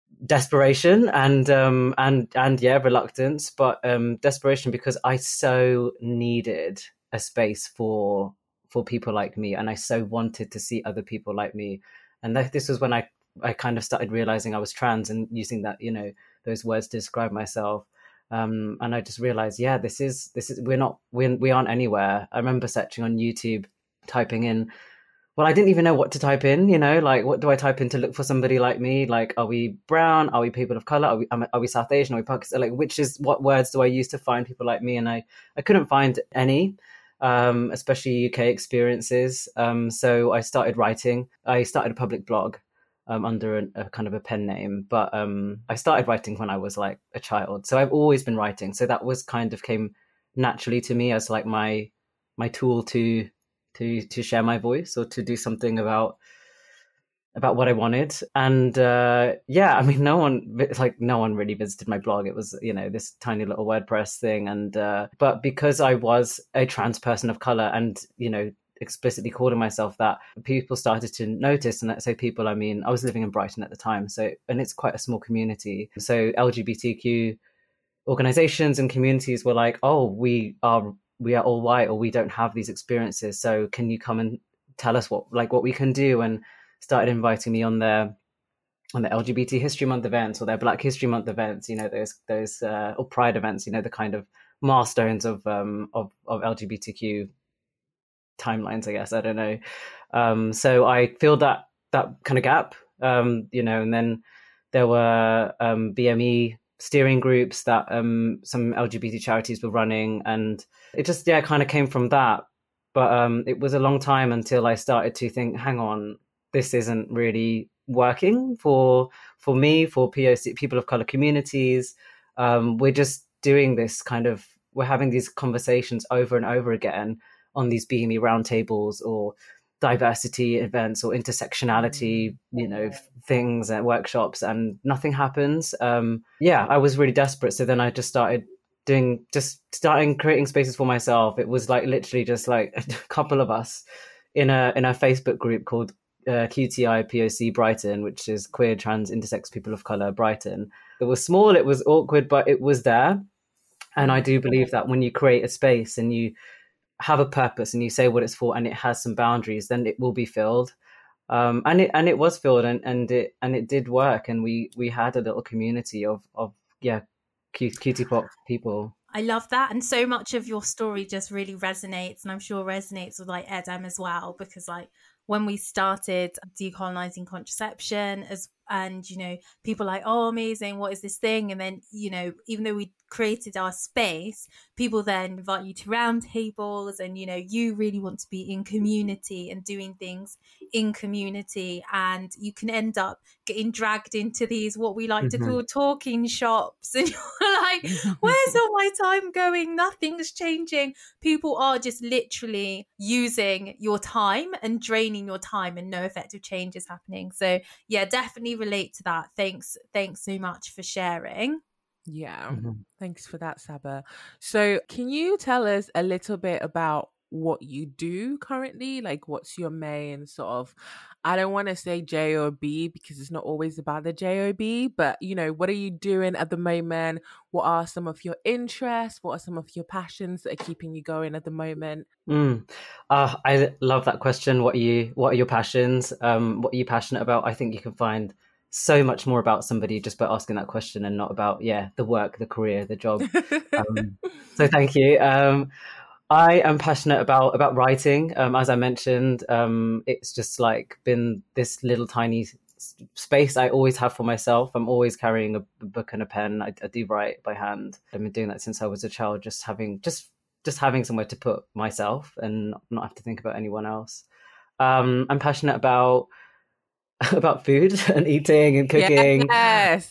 desperation and yeah, reluctance, but desperation because I so needed a space for people like me, and I so wanted to see other people like me. And this was when I kind of started realizing I was trans and using that, you know, those words to describe myself. And I just realized, yeah, this is we aren't anywhere. I remember searching on YouTube, typing in, well, I didn't even know what to type in, you know, like, what do I type in to look for somebody like me? Like, are we brown? Are we people of color? Are we South Asian? Are we Pakistan? Like, what words do I use to find people like me? And I couldn't find any, especially UK experiences. So I started writing. I started a public blog under a kind of a pen name, but I started writing when I was like a child. So I've always been writing. So that was kind of came naturally to me as like my tool to share my voice or to do something about what I wanted. And yeah, I mean, no one really visited my blog. It was, you know, this tiny little WordPress thing. And but because I was a trans person of color and, you know, explicitly calling myself that, people started to notice. And so people, I mean, I was living in Brighton at the time, so, and it's quite a small community, so LGBTQ organizations and communities were like, oh, we are all white, or we don't have these experiences, so can you come and tell us what we can do? And started inviting me on their LGBT History Month events or their Black History Month events, you know, those or Pride events, you know, the kind of milestones of LGBTQ timelines, I guess. I don't know. So I filled that kind of gap, you know, and then there were BME steering groups that some LGBT charities were running, and it just kind of came from that. But it was a long time until I started to think, hang on, this isn't really working for me, for POC, people of color communities. We're just doing this we're having these conversations over and over again on these BME roundtables or diversity events or intersectionality, you know, things and workshops, and nothing happens. I was really desperate. So then I just started creating spaces for myself. It was like literally just like a couple of us in a Facebook group called QTI POC Brighton, which is Queer, Trans, Intersex People of Color Brighton. It was small, it was awkward, but it was there. And I do believe that when you create a space and you have a purpose and you say what it's for and it has some boundaries, then it will be filled. And it was filled, and it did work, and we had a little community of cutie pop people. I love that, and so much of your story just really resonates, and I'm sure resonates with like Edem as well, because like when we started decolonizing contraception, and you know, people like, oh, amazing, what is this thing? And then, you know, even though we created our space, people then invite you to roundtables, and you know, you really want to be in community and doing things in community, and you can end up getting dragged into these what we like to call talking shops, and you're like, where's all my time going? Nothing's changing. People are just literally using your time and draining your time, and no effective change is happening. So yeah, definitely relate to that. Thanks so much for sharing. Yeah, thanks for that, Saba. So can you tell us a little bit about what you do currently? Like, what's your main sort of, I don't want to say job because it's not always about the job, but you know, what are you doing at the moment? What are some of your interests? What are some of your passions that are keeping you going at the moment? I love that question. What are your passions? What are you passionate about? I think you can find so much more about somebody just by asking that question, and not about the work, the career, the job. So thank you. I am passionate about writing. As I mentioned, it's just like been this little tiny space I always have for myself. I'm always carrying a book and a pen. I do write by hand. I've been doing that since I was a child, just having somewhere to put myself and not have to think about anyone else. I'm passionate about food and eating and cooking. Yes.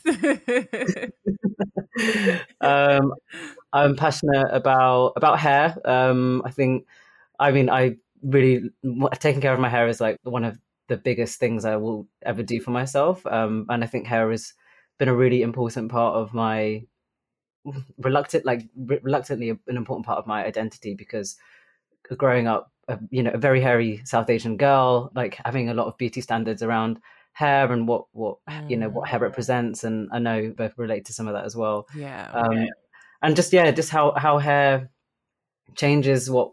I'm passionate about hair. I really, taking care of my hair is like one of the biggest things I will ever do for myself. And I think hair has been a really important part of my reluctantly an important part of my identity, because growing up, a very hairy South Asian girl, like having a lot of beauty standards around hair and what what hair represents, and I know both relate to some of that as well. And just how hair changes who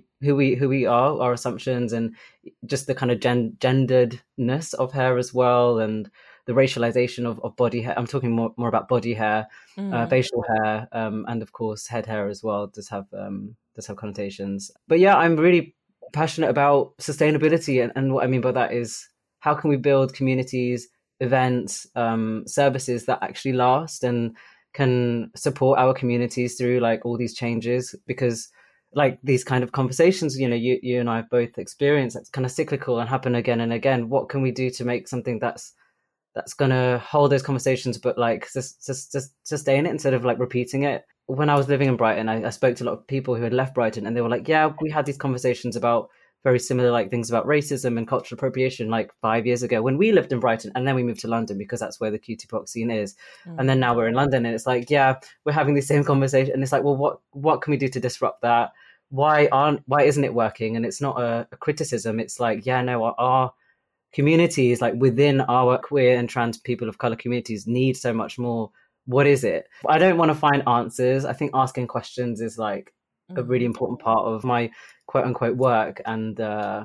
we are, our assumptions, and just the kind of genderedness of hair as well, and the racialization of body hair. I'm talking more about body hair, facial hair, and of course head hair as well does have connotations. But yeah, I'm really passionate about sustainability, and what I mean by that is how can we build communities, events, services that actually last and can support our communities through like all these changes, because like these kind of conversations, you and I have both experienced, that's kind of cyclical and happen again and again. What can we do to make something that's going to hold those conversations, but like just sustain it instead of like repeating it? When I was living in Brighton, I spoke to a lot of people who had left Brighton, and they were like, yeah, we had these conversations about very similar like things about racism and cultural appropriation like 5 years ago when we lived in Brighton, and then we moved to London because that's where the cutie box scene is. And then now we're in London, and it's like, yeah, we're having the same conversation, and it's like, well, what can we do to disrupt that? Why isn't it working? And it's not a criticism. It's like, yeah, no, our communities, like within our queer and trans people of color communities, need so much more. What is it? I don't want to find answers. I think asking questions is like a really important part of my quote unquote work and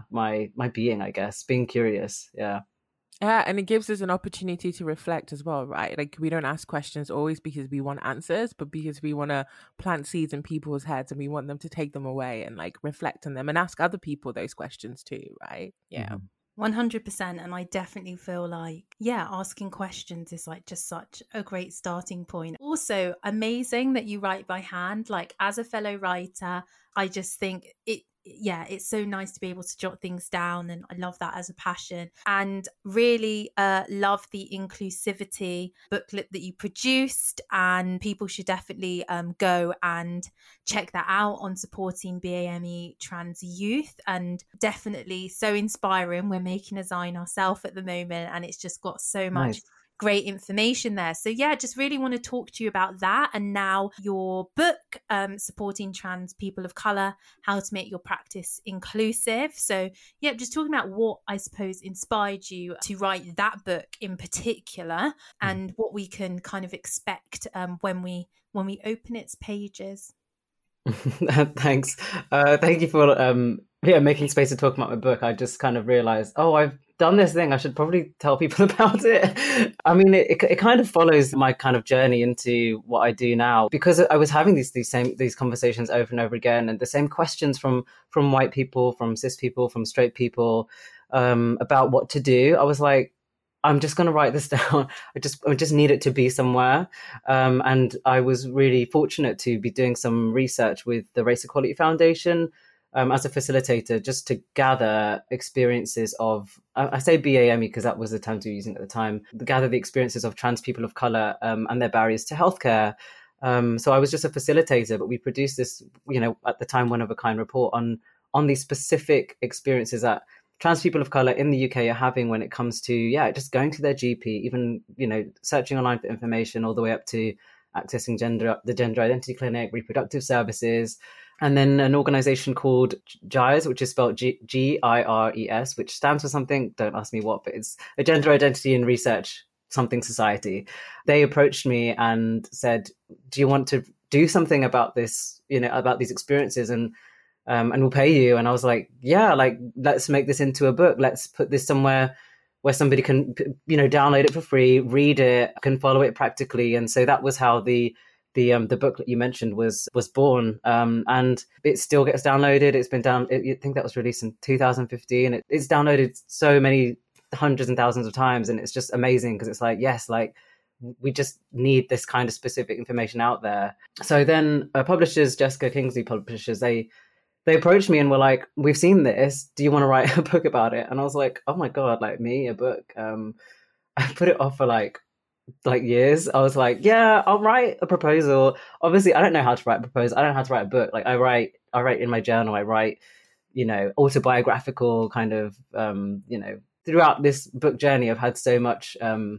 my being, I guess, being curious. Yeah, and it gives us an opportunity to reflect as well, right? Like we don't ask questions always because we want answers, but because we want to plant seeds in people's heads and we want them to take them away and like reflect on them and ask other people those questions too, right? Yeah. 100%. And I definitely feel like, yeah, asking questions is like just such a great starting point. Also amazing that you write by hand. Like as a fellow writer, I just think it's so nice to be able to jot things down, and I love that as a passion, and really love the inclusivity booklet that you produced, and people should definitely go and check that out on supporting BAME trans youth, and definitely so inspiring. We're making a Zine ourselves at the moment, and it's just got so much great information there. So yeah, just really want to talk to you about that. And now your book, supporting trans people of color, how to make your practice inclusive. So yeah, just talking about what I suppose inspired you to write that book in particular, and what we can kind of expect when we open its pages. Thanks. Thank you for making space to talk about my book. I just kind of realized, I've done this thing, I should probably tell people about it. I mean, it kind of follows my kind of journey into what I do now, because I was having these conversations over and over again, and the same questions from white people, from cis people, from straight people, about what to do. I was like, I'm just going to write this down. I just need it to be somewhere. And I was really fortunate to be doing some research with the Race Equality Foundation as a facilitator, just to gather experiences of, I say BAME because that was the term we were using at the time, gather the experiences of trans people of color and their barriers to healthcare. So I was just a facilitator, but we produced this, at the time, one of a kind report on these specific experiences that trans people of color in the UK are having when it comes to, just going to their GP, even, searching online for information, all the way up to accessing the Gender Identity Clinic, reproductive services, and then an organization called GIRES, which is spelled GIRES, which stands for something, don't ask me what, but it's a Gender Identity and Research something society. They approached me and said, do you want to do something about this, about these experiences, and we'll pay you. And I was like, yeah, like, let's make this into a book. Let's put this somewhere where somebody can, download it for free, read it, can follow it practically. And so that was how the book that you mentioned was born. And it still gets downloaded. It's been I think that was released in 2015. It's downloaded so many hundreds and thousands of times. And it's just amazing because it's like, yes, like, we just need this kind of specific information out there. So then publishers, Jessica Kingsley Publishers, they approached me and were like, we've seen this, do you want to write a book about it? And I was like, oh my God, like, me, a book? I put it off for like years. I was like, yeah, I'll write a proposal. Obviously, I don't know how to write a proposal. I don't know how to write a book. Like, I write in my journal. I write, autobiographical kind of, throughout this book journey, I've had so much,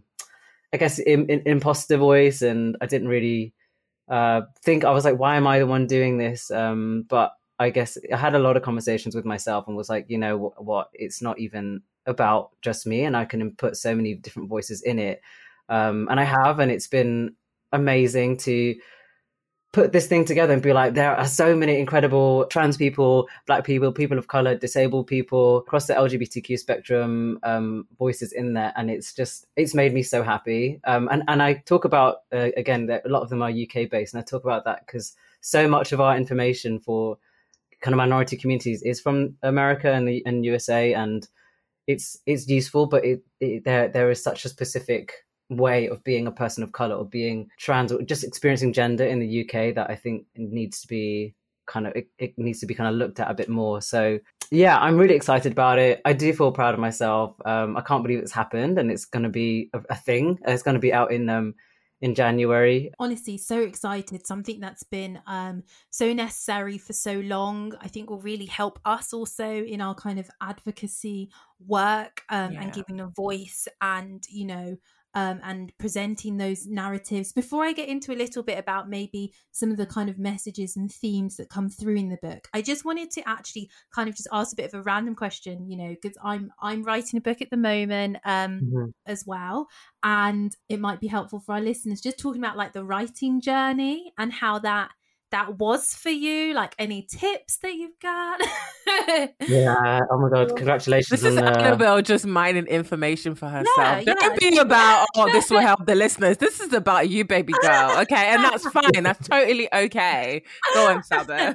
I guess, imposter voice, and I didn't really think, I was like, why am I the one doing this? But I guess I had a lot of conversations with myself and was like, what, it's not even about just me, and I can put so many different voices in it. And I have, and it's been amazing to put this thing together and be like, there are so many incredible trans people, Black people, people of color, disabled people across the LGBTQ spectrum, voices in there. And it's made me so happy. And I talk about, again, that a lot of them are UK based. And I talk about that because so much of our information for kind of minority communities is from America and USA. And it's useful, but there is such a specific way of being a person of color or being trans or just experiencing gender in the UK that I think needs to be kind of looked at a bit more. So yeah, I'm really excited about it. I do feel proud of myself. I can't believe it's happened, and it's going to be a thing. It's going to be out in January. Honestly, so excited. Something that's been so necessary for so long, I think will really help us also in our kind of advocacy work, and giving a voice and, and presenting those narratives. Before I get into a little bit about maybe some of the kind of messages and themes that come through in the book, I just wanted to actually kind of just ask a bit of a random question, because I'm writing a book at the moment as well, and it might be helpful for our listeners just talking about like the writing journey and how that was for you, like any tips that you've got. Yeah, oh my god, congratulations. This is Annabelle just mining information for herself. Don't be about, this will help the listeners. This is about you, baby girl. Okay, and that's fine. That's totally okay. Go on, Saba.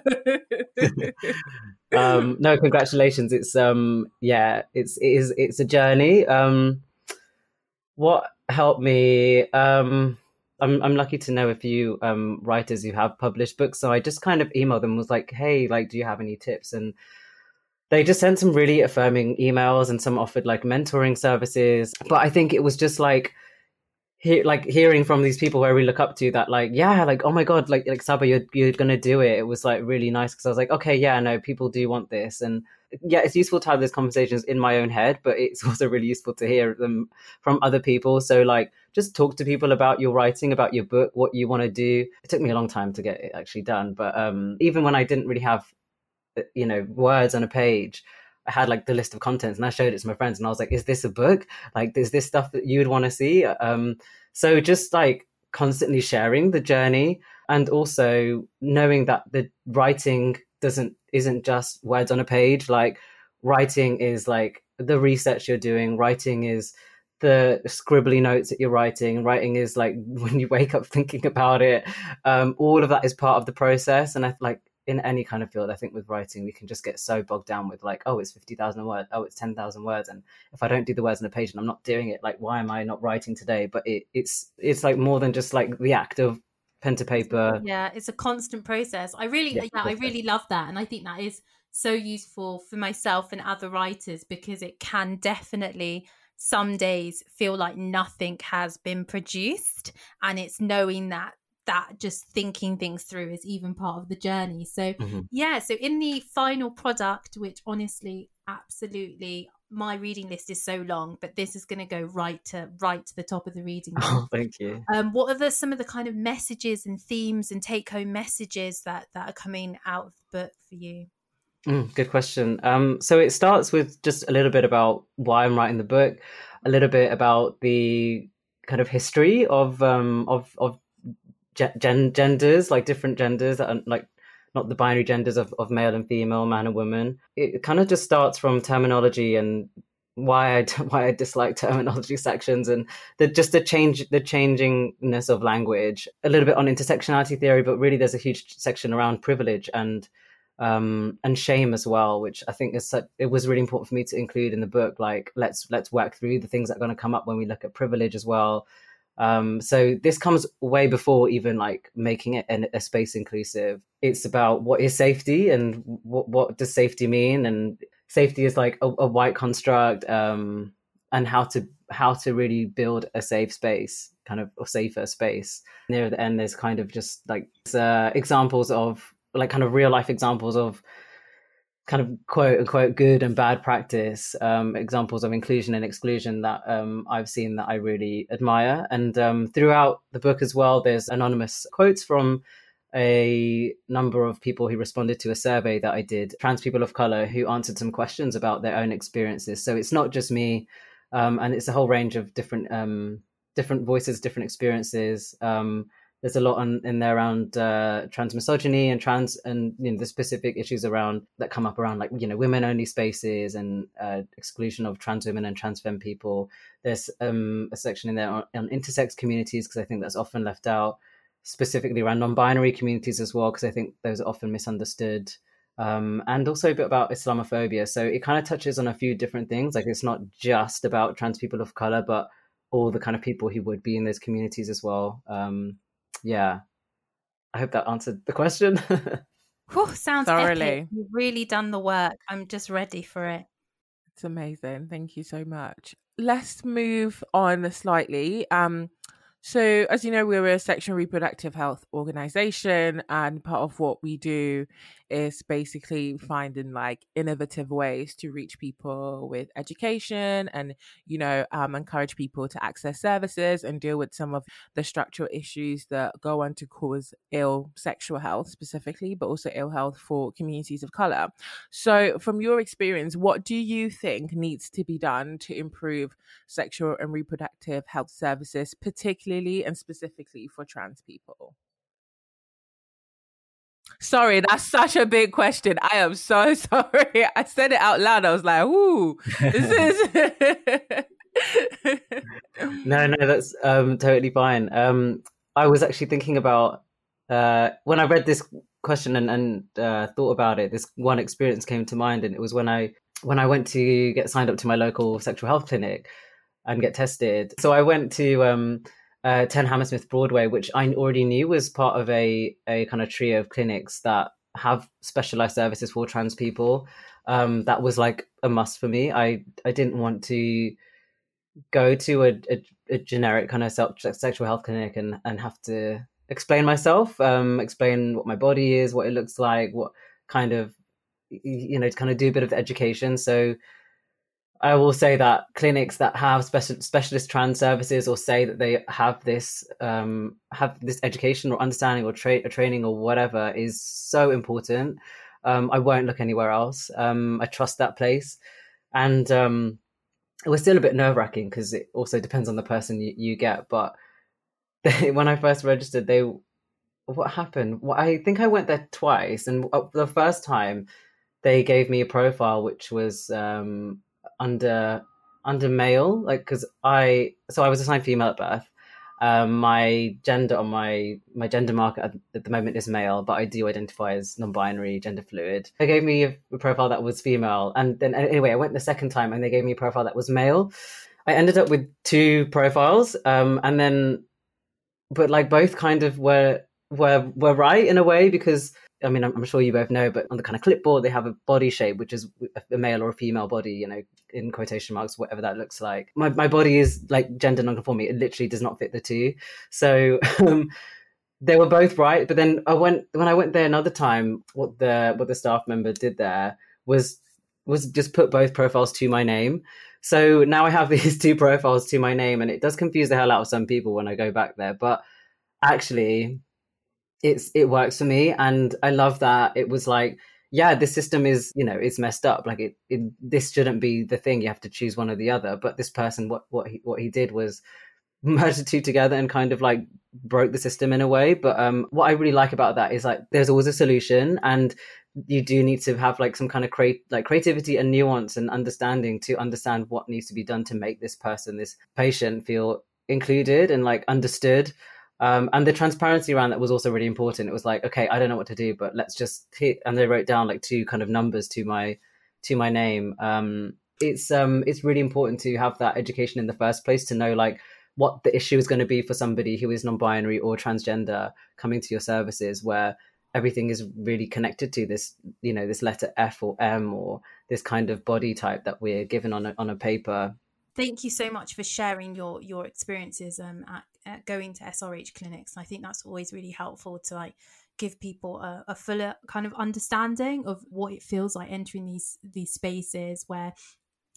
No, congratulations. It's it's a journey. What helped me, I'm lucky to know a few writers who have published books. So I just kind of emailed them and was like, hey, like, do you have any tips? And they just sent some really affirming emails, and some offered like mentoring services. But I think it was just like hearing from these people where we look up to that, like, yeah, like, oh my God, like Saba, you're going to do it. It was like really nice because I was like, okay, yeah, no, people do want this. And yeah, it's useful to have those conversations in my own head, but it's also really useful to hear them from other people. So like, just talk to people about your writing, about your book, what you want to do. It took me a long time to get it actually done. But even when I didn't really have, words on a page, I had like the list of contents and I showed it to my friends and I was like, is this a book? Like, is this stuff that you would want to see? So just like constantly sharing the journey, and also knowing that the writing isn't just words on a page. Like, writing is like the research you're doing. Writing is the scribbly notes that you're writing. Writing is like when you wake up thinking about it. All of that is part of the process. And I like, in any kind of field, I think with writing, we can just get so bogged down with like, oh, it's 50,000 words. Oh, it's 10,000 words. And if I don't do the words on a page and I'm not doing it, like, why am I not writing today? But it's like more than just like the act of pen to paper. Yeah, it's a constant process. I really love that. And I think that is so useful for myself and other writers, because it can definitely some days feel like nothing has been produced. And it's knowing that just thinking things through is even part of the journey. So so in the final product, which honestly, absolutely, my reading list is so long, but this is going to go right to the top of the reading list. Oh, thank you. What are some of the kind of messages and themes and take home messages that are coming out of the book for you? Good question. So it starts with just a little bit about why I'm writing the book, a little bit about the kind of history of genders, like different genders that are like not the binary genders of male and female, man and woman. It kind of just starts from terminology and why I dislike terminology sections, and the changingness of language. A little bit on intersectionality theory, but really there's a huge section around privilege and shame as well, which I think it was really important for me to include in the book. Like, let's work through the things that are going to come up when we look at privilege as well. So this comes way before even like making it a space inclusive. It's about what is safety and what does safety mean, and safety is like a white construct, and how to really build a safe space, kind of a safer space. Near the end, there's kind of just like examples of like kind of real life examples of kind of quote unquote good and bad practice, examples of inclusion and exclusion that I've seen that I really admire. And throughout the book as well, there's anonymous quotes from a number of people who responded to a survey that I did, trans people of color, who answered some questions about their own experiences. So it's not just me, and it's a whole range of different voices, different experiences. There's a lot in there around trans misogyny and the specific issues around that come up around, like, women only spaces and exclusion of trans women and trans femme people. There's a section in there on intersex communities, because I think that's often left out, specifically around non-binary communities as well, because I think those are often misunderstood. And also a bit about Islamophobia. So it kind of touches on a few different things. Like, it's not just about trans people of color, but all the kind of people who would be in those communities as well. Yeah, I hope that answered the question. Whew, sounds Thoroughly. epic. You've really done the work. I'm just ready for it. It's amazing. Thank you so much. Let's move on slightly. So, as you know, we're a sexual and reproductive health organization, and part of what we do is basically finding like innovative ways to reach people with education and, encourage people to access services and deal with some of the structural issues that go on to cause ill sexual health specifically, but also ill health for communities of color. So, from your experience, what do you think needs to be done to improve sexual and reproductive health services, particularly and specifically for trans people? Sorry, that's such a big question. I am so sorry. I said it out loud. I was like, ooh, this is... No, that's totally fine. I was actually thinking about, when I read this question and thought about it, this one experience came to mind, and it was when I went to get signed up to my local sexual health clinic and get tested. So I went to 10 Hammersmith Broadway, which I already knew was part of a kind of trio of clinics that have specialized services for trans people. That was like a must for me. I didn't want to go to a generic kind of sexual health clinic and have to explain myself, explain what my body is, what it looks like, what kind of, to kind of do a bit of education. So I will say that clinics that have specialist trans services, or say that they have this education or understanding or training or whatever, is so important. I won't look anywhere else. I trust that place. And it was still a bit nerve-wracking because it also depends on the person you get. But when I first registered, what happened? Well, I think I went there twice, and the first time they gave me a profile which was under male, like, because I was assigned female at birth. My gender on my gender marker at the moment is male, but I do identify as non-binary, gender fluid. They gave me a profile that was female, and then anyway, I went the second time and they gave me a profile that was male. I ended up with two profiles, and then, but like both kind of were right in a way, because I mean, I'm sure you both know, but on the kind of clipboard, they have a body shape, which is a male or a female body, in quotation marks, whatever that looks like. My body is like gender non-conforming. It literally does not fit the two. So they were both right. But then when I went there another time, what the staff member did there was just put both profiles to my name. So now I have these two profiles to my name, and it does confuse the hell out of some people when I go back there. But actually, it works for me, and I love that it was like, yeah, this system is, it's messed up. Like this shouldn't be the thing. You have to choose one or the other. But this person, what he did was merge the two together and kind of like broke the system in a way. But what I really like about that is like there's always a solution, and you do need to have like some kind of creativity and nuance and understanding to understand what needs to be done to make this person, this patient, feel included and like understood. And the transparency around that was also really important. It was like, okay, I don't know what to do, but let's just hit. And they wrote down like two kind of numbers to my name. It's really important to have that education in the first place, to know like what the issue is going to be for somebody who is non-binary or transgender coming to your services, where everything is really connected to this, this letter F or M, or this kind of body type that we're given on a paper. Thank you so much for sharing your experiences at going to SRH clinics. I think that's always really helpful to like give people a fuller kind of understanding of what it feels like entering these spaces where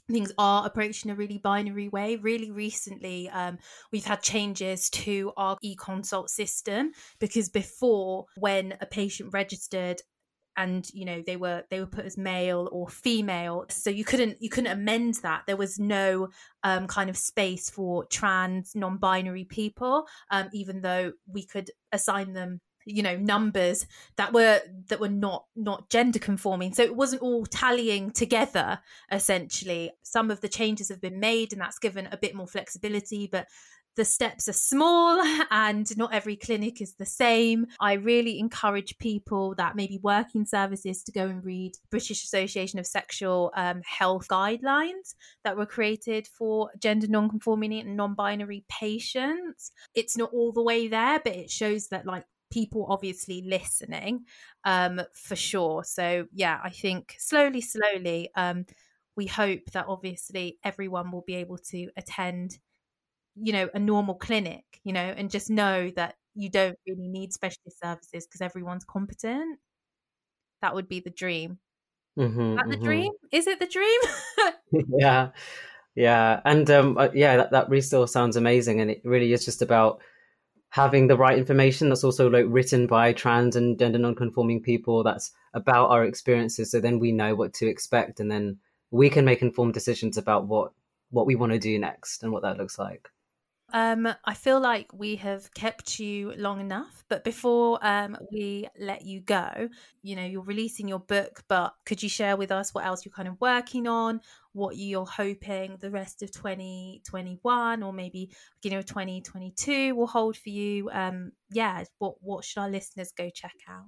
things are approached in a really binary way. Really recently, we've had changes to our e-consult system, because before, when a patient registered and they were put as male or female, so you couldn't amend that. There was no kind of space for trans, non-binary people, even though we could assign them numbers that were not gender conforming. So it wasn't all tallying together. Essentially, some of the changes have been made, and that's given a bit more flexibility, but the steps are small and not every clinic is the same. I really encourage people that maybe work in services to go and read British Association of Sexual Health guidelines that were created for gender non-conforming and non-binary patients. It's not all the way there, but it shows that people obviously listening, for sure. So yeah, I think slowly, we hope that obviously everyone will be able to attend a normal clinic, and just know that you don't really need specialist services because everyone's competent. That would be the dream. Is that the dream? Is it the dream? yeah. And that resource sounds amazing, and it really is just about having the right information that's also written by trans and gender non-conforming people, that's about our experiences, so then we know what to expect, and then we can make informed decisions about what we want to do next and what that looks like. I feel like we have kept you long enough, but before we let you go, you're releasing your book, but could you share with us what else you're kind of working on, what you're hoping the rest of 2021 or maybe beginning of 2022 will hold for you? What should our listeners go check out?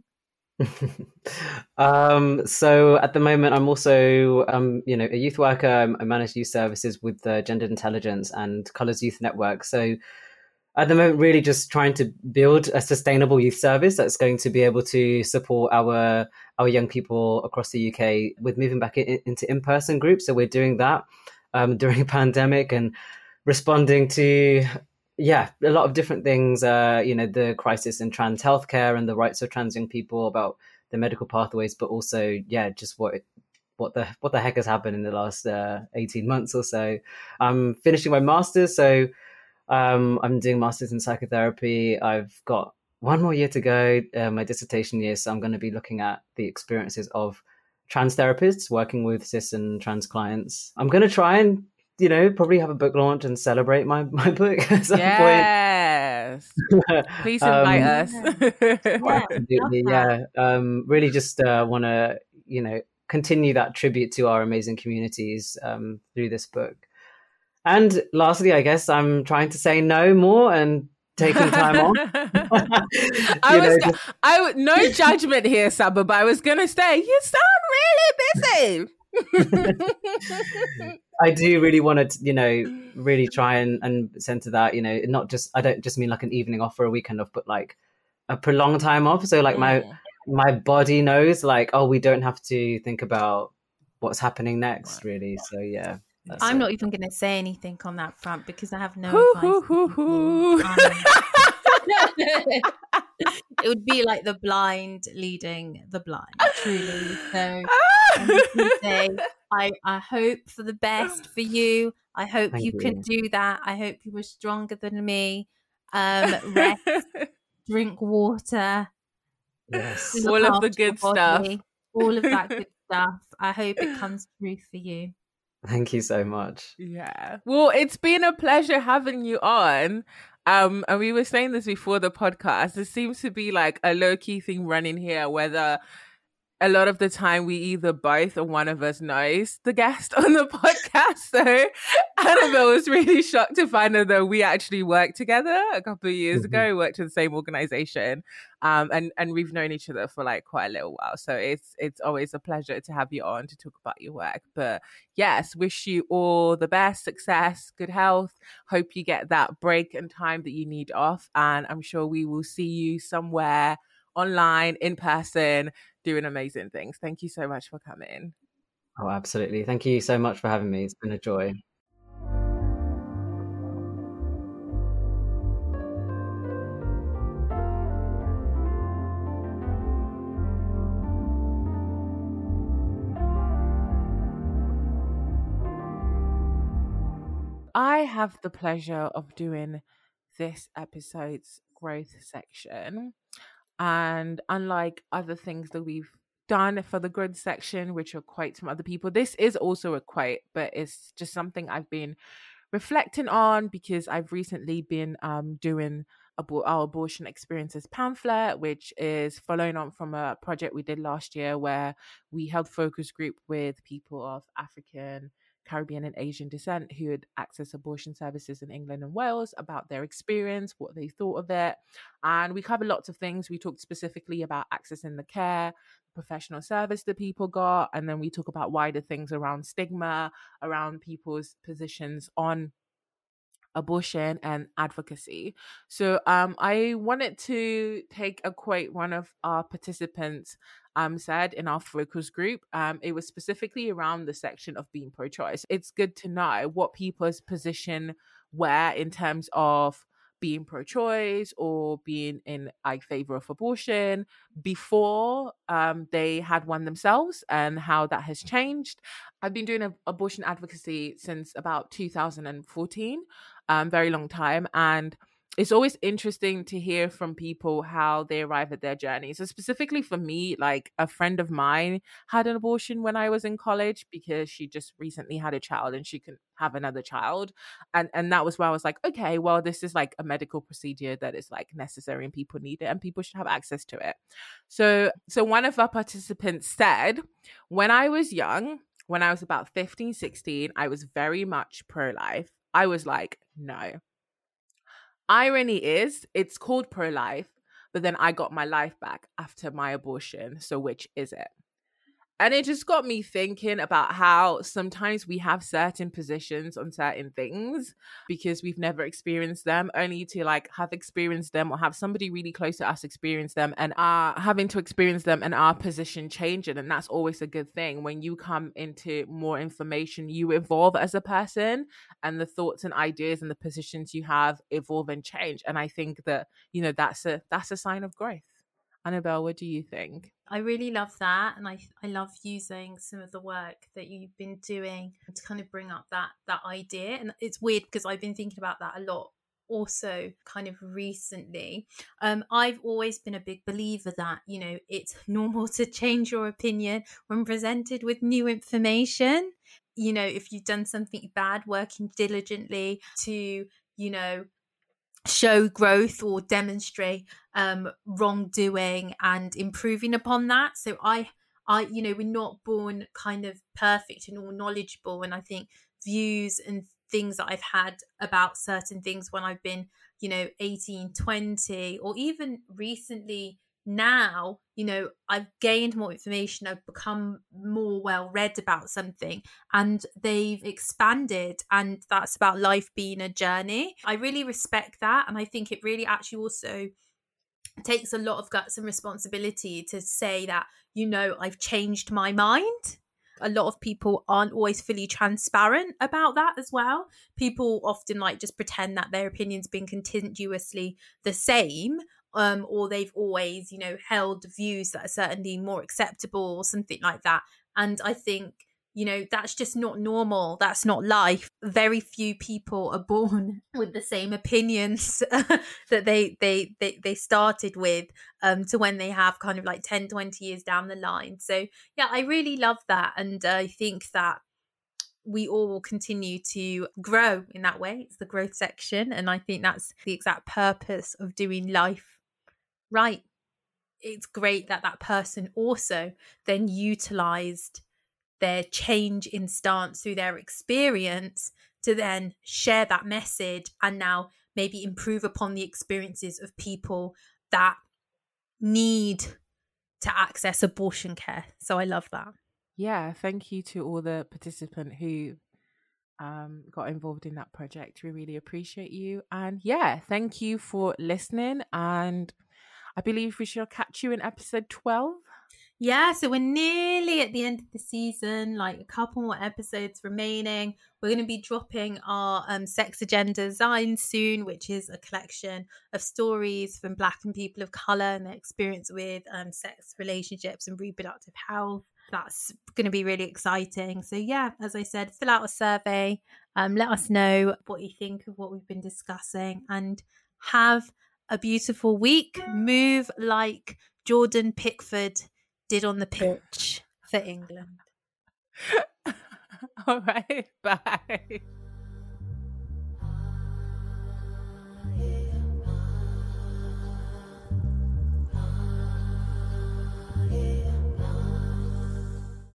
So at the moment, I'm also, a youth worker. I manage youth services with the Gender Intelligence and Colours Youth Network. So at the moment, really just trying to build a sustainable youth service that's going to be able to support our young people across the UK with moving back into in-person groups. So we're doing that during a pandemic and responding to a lot of different things, the crisis in trans healthcare and the rights of trans young people, about the medical pathways, but also, just what the heck has happened in the last 18 months or so. I'm finishing my master's, so I'm doing master's in psychotherapy. I've got one more year to go, my dissertation year, so I'm going to be looking at the experiences of trans therapists working with cis and trans clients. I'm going to try and probably have a book launch and celebrate my book at some point. Please invite us. Absolutely, yeah. Really just want to, continue that tribute to our amazing communities through this book. And lastly, I guess I'm trying to say no more and taking time off. No judgment here, Saba, but I was going to say, you sound really busy. I do really want to, really try and center that, not just, I don't just mean like an evening off or a weekend off, but like a prolonged time off. So like my body knows we don't have to think about what's happening next, really. So yeah. I'm not even going to say anything on that front because I have no advice. It would be like the blind leading the blind, truly. So I hope for the best for you. I hope you can do that. I hope you were stronger than me. Rest, drink water. Yes. All of the good stuff. All of that good stuff. I hope it comes true for you. Thank you so much. Yeah. Well, it's been a pleasure having you on. And we were saying this before the podcast. There seems to be like a low-key thing running here, whether a lot of the time we either both or one of us knows the guest on the podcast. So Annabelle was really shocked to find out that we actually worked together a couple of years ago. We worked in the same organization. And we've known each other for like quite a little while. So it's always a pleasure to have you on to talk about your work. But yes, wish you all the best, success, good health. Hope you get that break and time that you need off. And I'm sure we will see you somewhere online, in person, doing amazing things. Thank you so much for coming. Oh, absolutely. Thank you so much for having me. It's been a joy. I have the pleasure of doing this episode's growth section. And unlike other things that we've done for the growth section, which are quotes from other people, this is also a quote, but it's just something I've been reflecting on because I've recently been doing our abortion experiences pamphlet, which is following on from a project we did last year where we held focus group with people of African, Caribbean and Asian descent who had accessed abortion services in England and Wales about their experience, what they thought of it. And we covered lots of things. We talked specifically about accessing the care, professional service that people got, and then we talk about wider things around stigma, around people's positions on abortion and advocacy. So I wanted to take a quote one of our participants said in our focus group. It was specifically around the section of being pro-choice. It's good to know what people's position were in terms of being pro-choice or being in favor of abortion before they had one themselves and how that has changed. I've been doing abortion advocacy since about 2014, very long time, and it's always interesting to hear from people how they arrive at their journey. So specifically for me, like a friend of mine had an abortion when I was in college because she just recently had a child and she couldn't have another child. And that was where I was like, okay, well, this is like a medical procedure that is like necessary and people need it and people should have access to it. So one of our participants said, when I was young, when I was about 15, 16, I was very much pro-life. I was like, no. Irony is, it's called pro-life, but then I got my life back after my abortion. So which is it? And it just got me thinking about how sometimes we have certain positions on certain things because we've never experienced them, only to like have experienced them or have somebody really close to us experience them and having to experience them and our position changing. And that's always a good thing. When you come into more information, you evolve as a person and the thoughts and ideas and the positions you have evolve and change. And I think that, you know, that's a sign of growth. Annabelle, what do you think? I really love that, and I love using some of the work that you've been doing to kind of bring up that idea. And it's weird because I've been thinking about that a lot also kind of recently. I've always been a big believer that, you know, it's normal to change your opinion when presented with new information. You know, if you've done something bad, working diligently to, you know, show growth or demonstrate wrongdoing and improving upon that. So I you know, we're not born kind of perfect and all knowledgeable, and I think views and things that I've had about certain things when I've been, you know, 18, 20, or even recently now, you know, I've gained more information, I've become more well read about something, and they've expanded, and that's about life being a journey. I really respect that, and I think it really actually also takes a lot of guts and responsibility to say that, you know, I've changed my mind. A lot of people aren't always fully transparent about that as well. People often like just pretend that their opinion's been continuously the same, or they've always, you know, held views that are certainly more acceptable or something like that. And I think, you know, that's just not normal. That's not life. Very few people are born with the same opinions that they started with to when they have kind of like 10, 20 years down the line. So yeah, I really love that. And I think that we all will continue to grow in that way. It's the growth section. And I think that's the exact purpose of doing life right. It's great that that person also then utilized their change in stance through their experience to then share that message and now maybe improve upon the experiences of people that need to access abortion care. So I love that. Yeah, thank you to all the participants who got involved in that project. We really appreciate you. And yeah, thank you for listening. And I believe we shall catch you in episode 12. Yeah, so we're nearly at the end of the season, like a couple more episodes remaining. We're going to be dropping our Sex Agenda Design soon, which is a collection of stories from Black and people of colour and their experience with sex, relationships and reproductive health. That's going to be really exciting. So yeah, as I said, fill out a survey Let us know what you think of what we've been discussing, and have a beautiful week. Move like Jordan Pickford did on the pitch for England. All right, bye.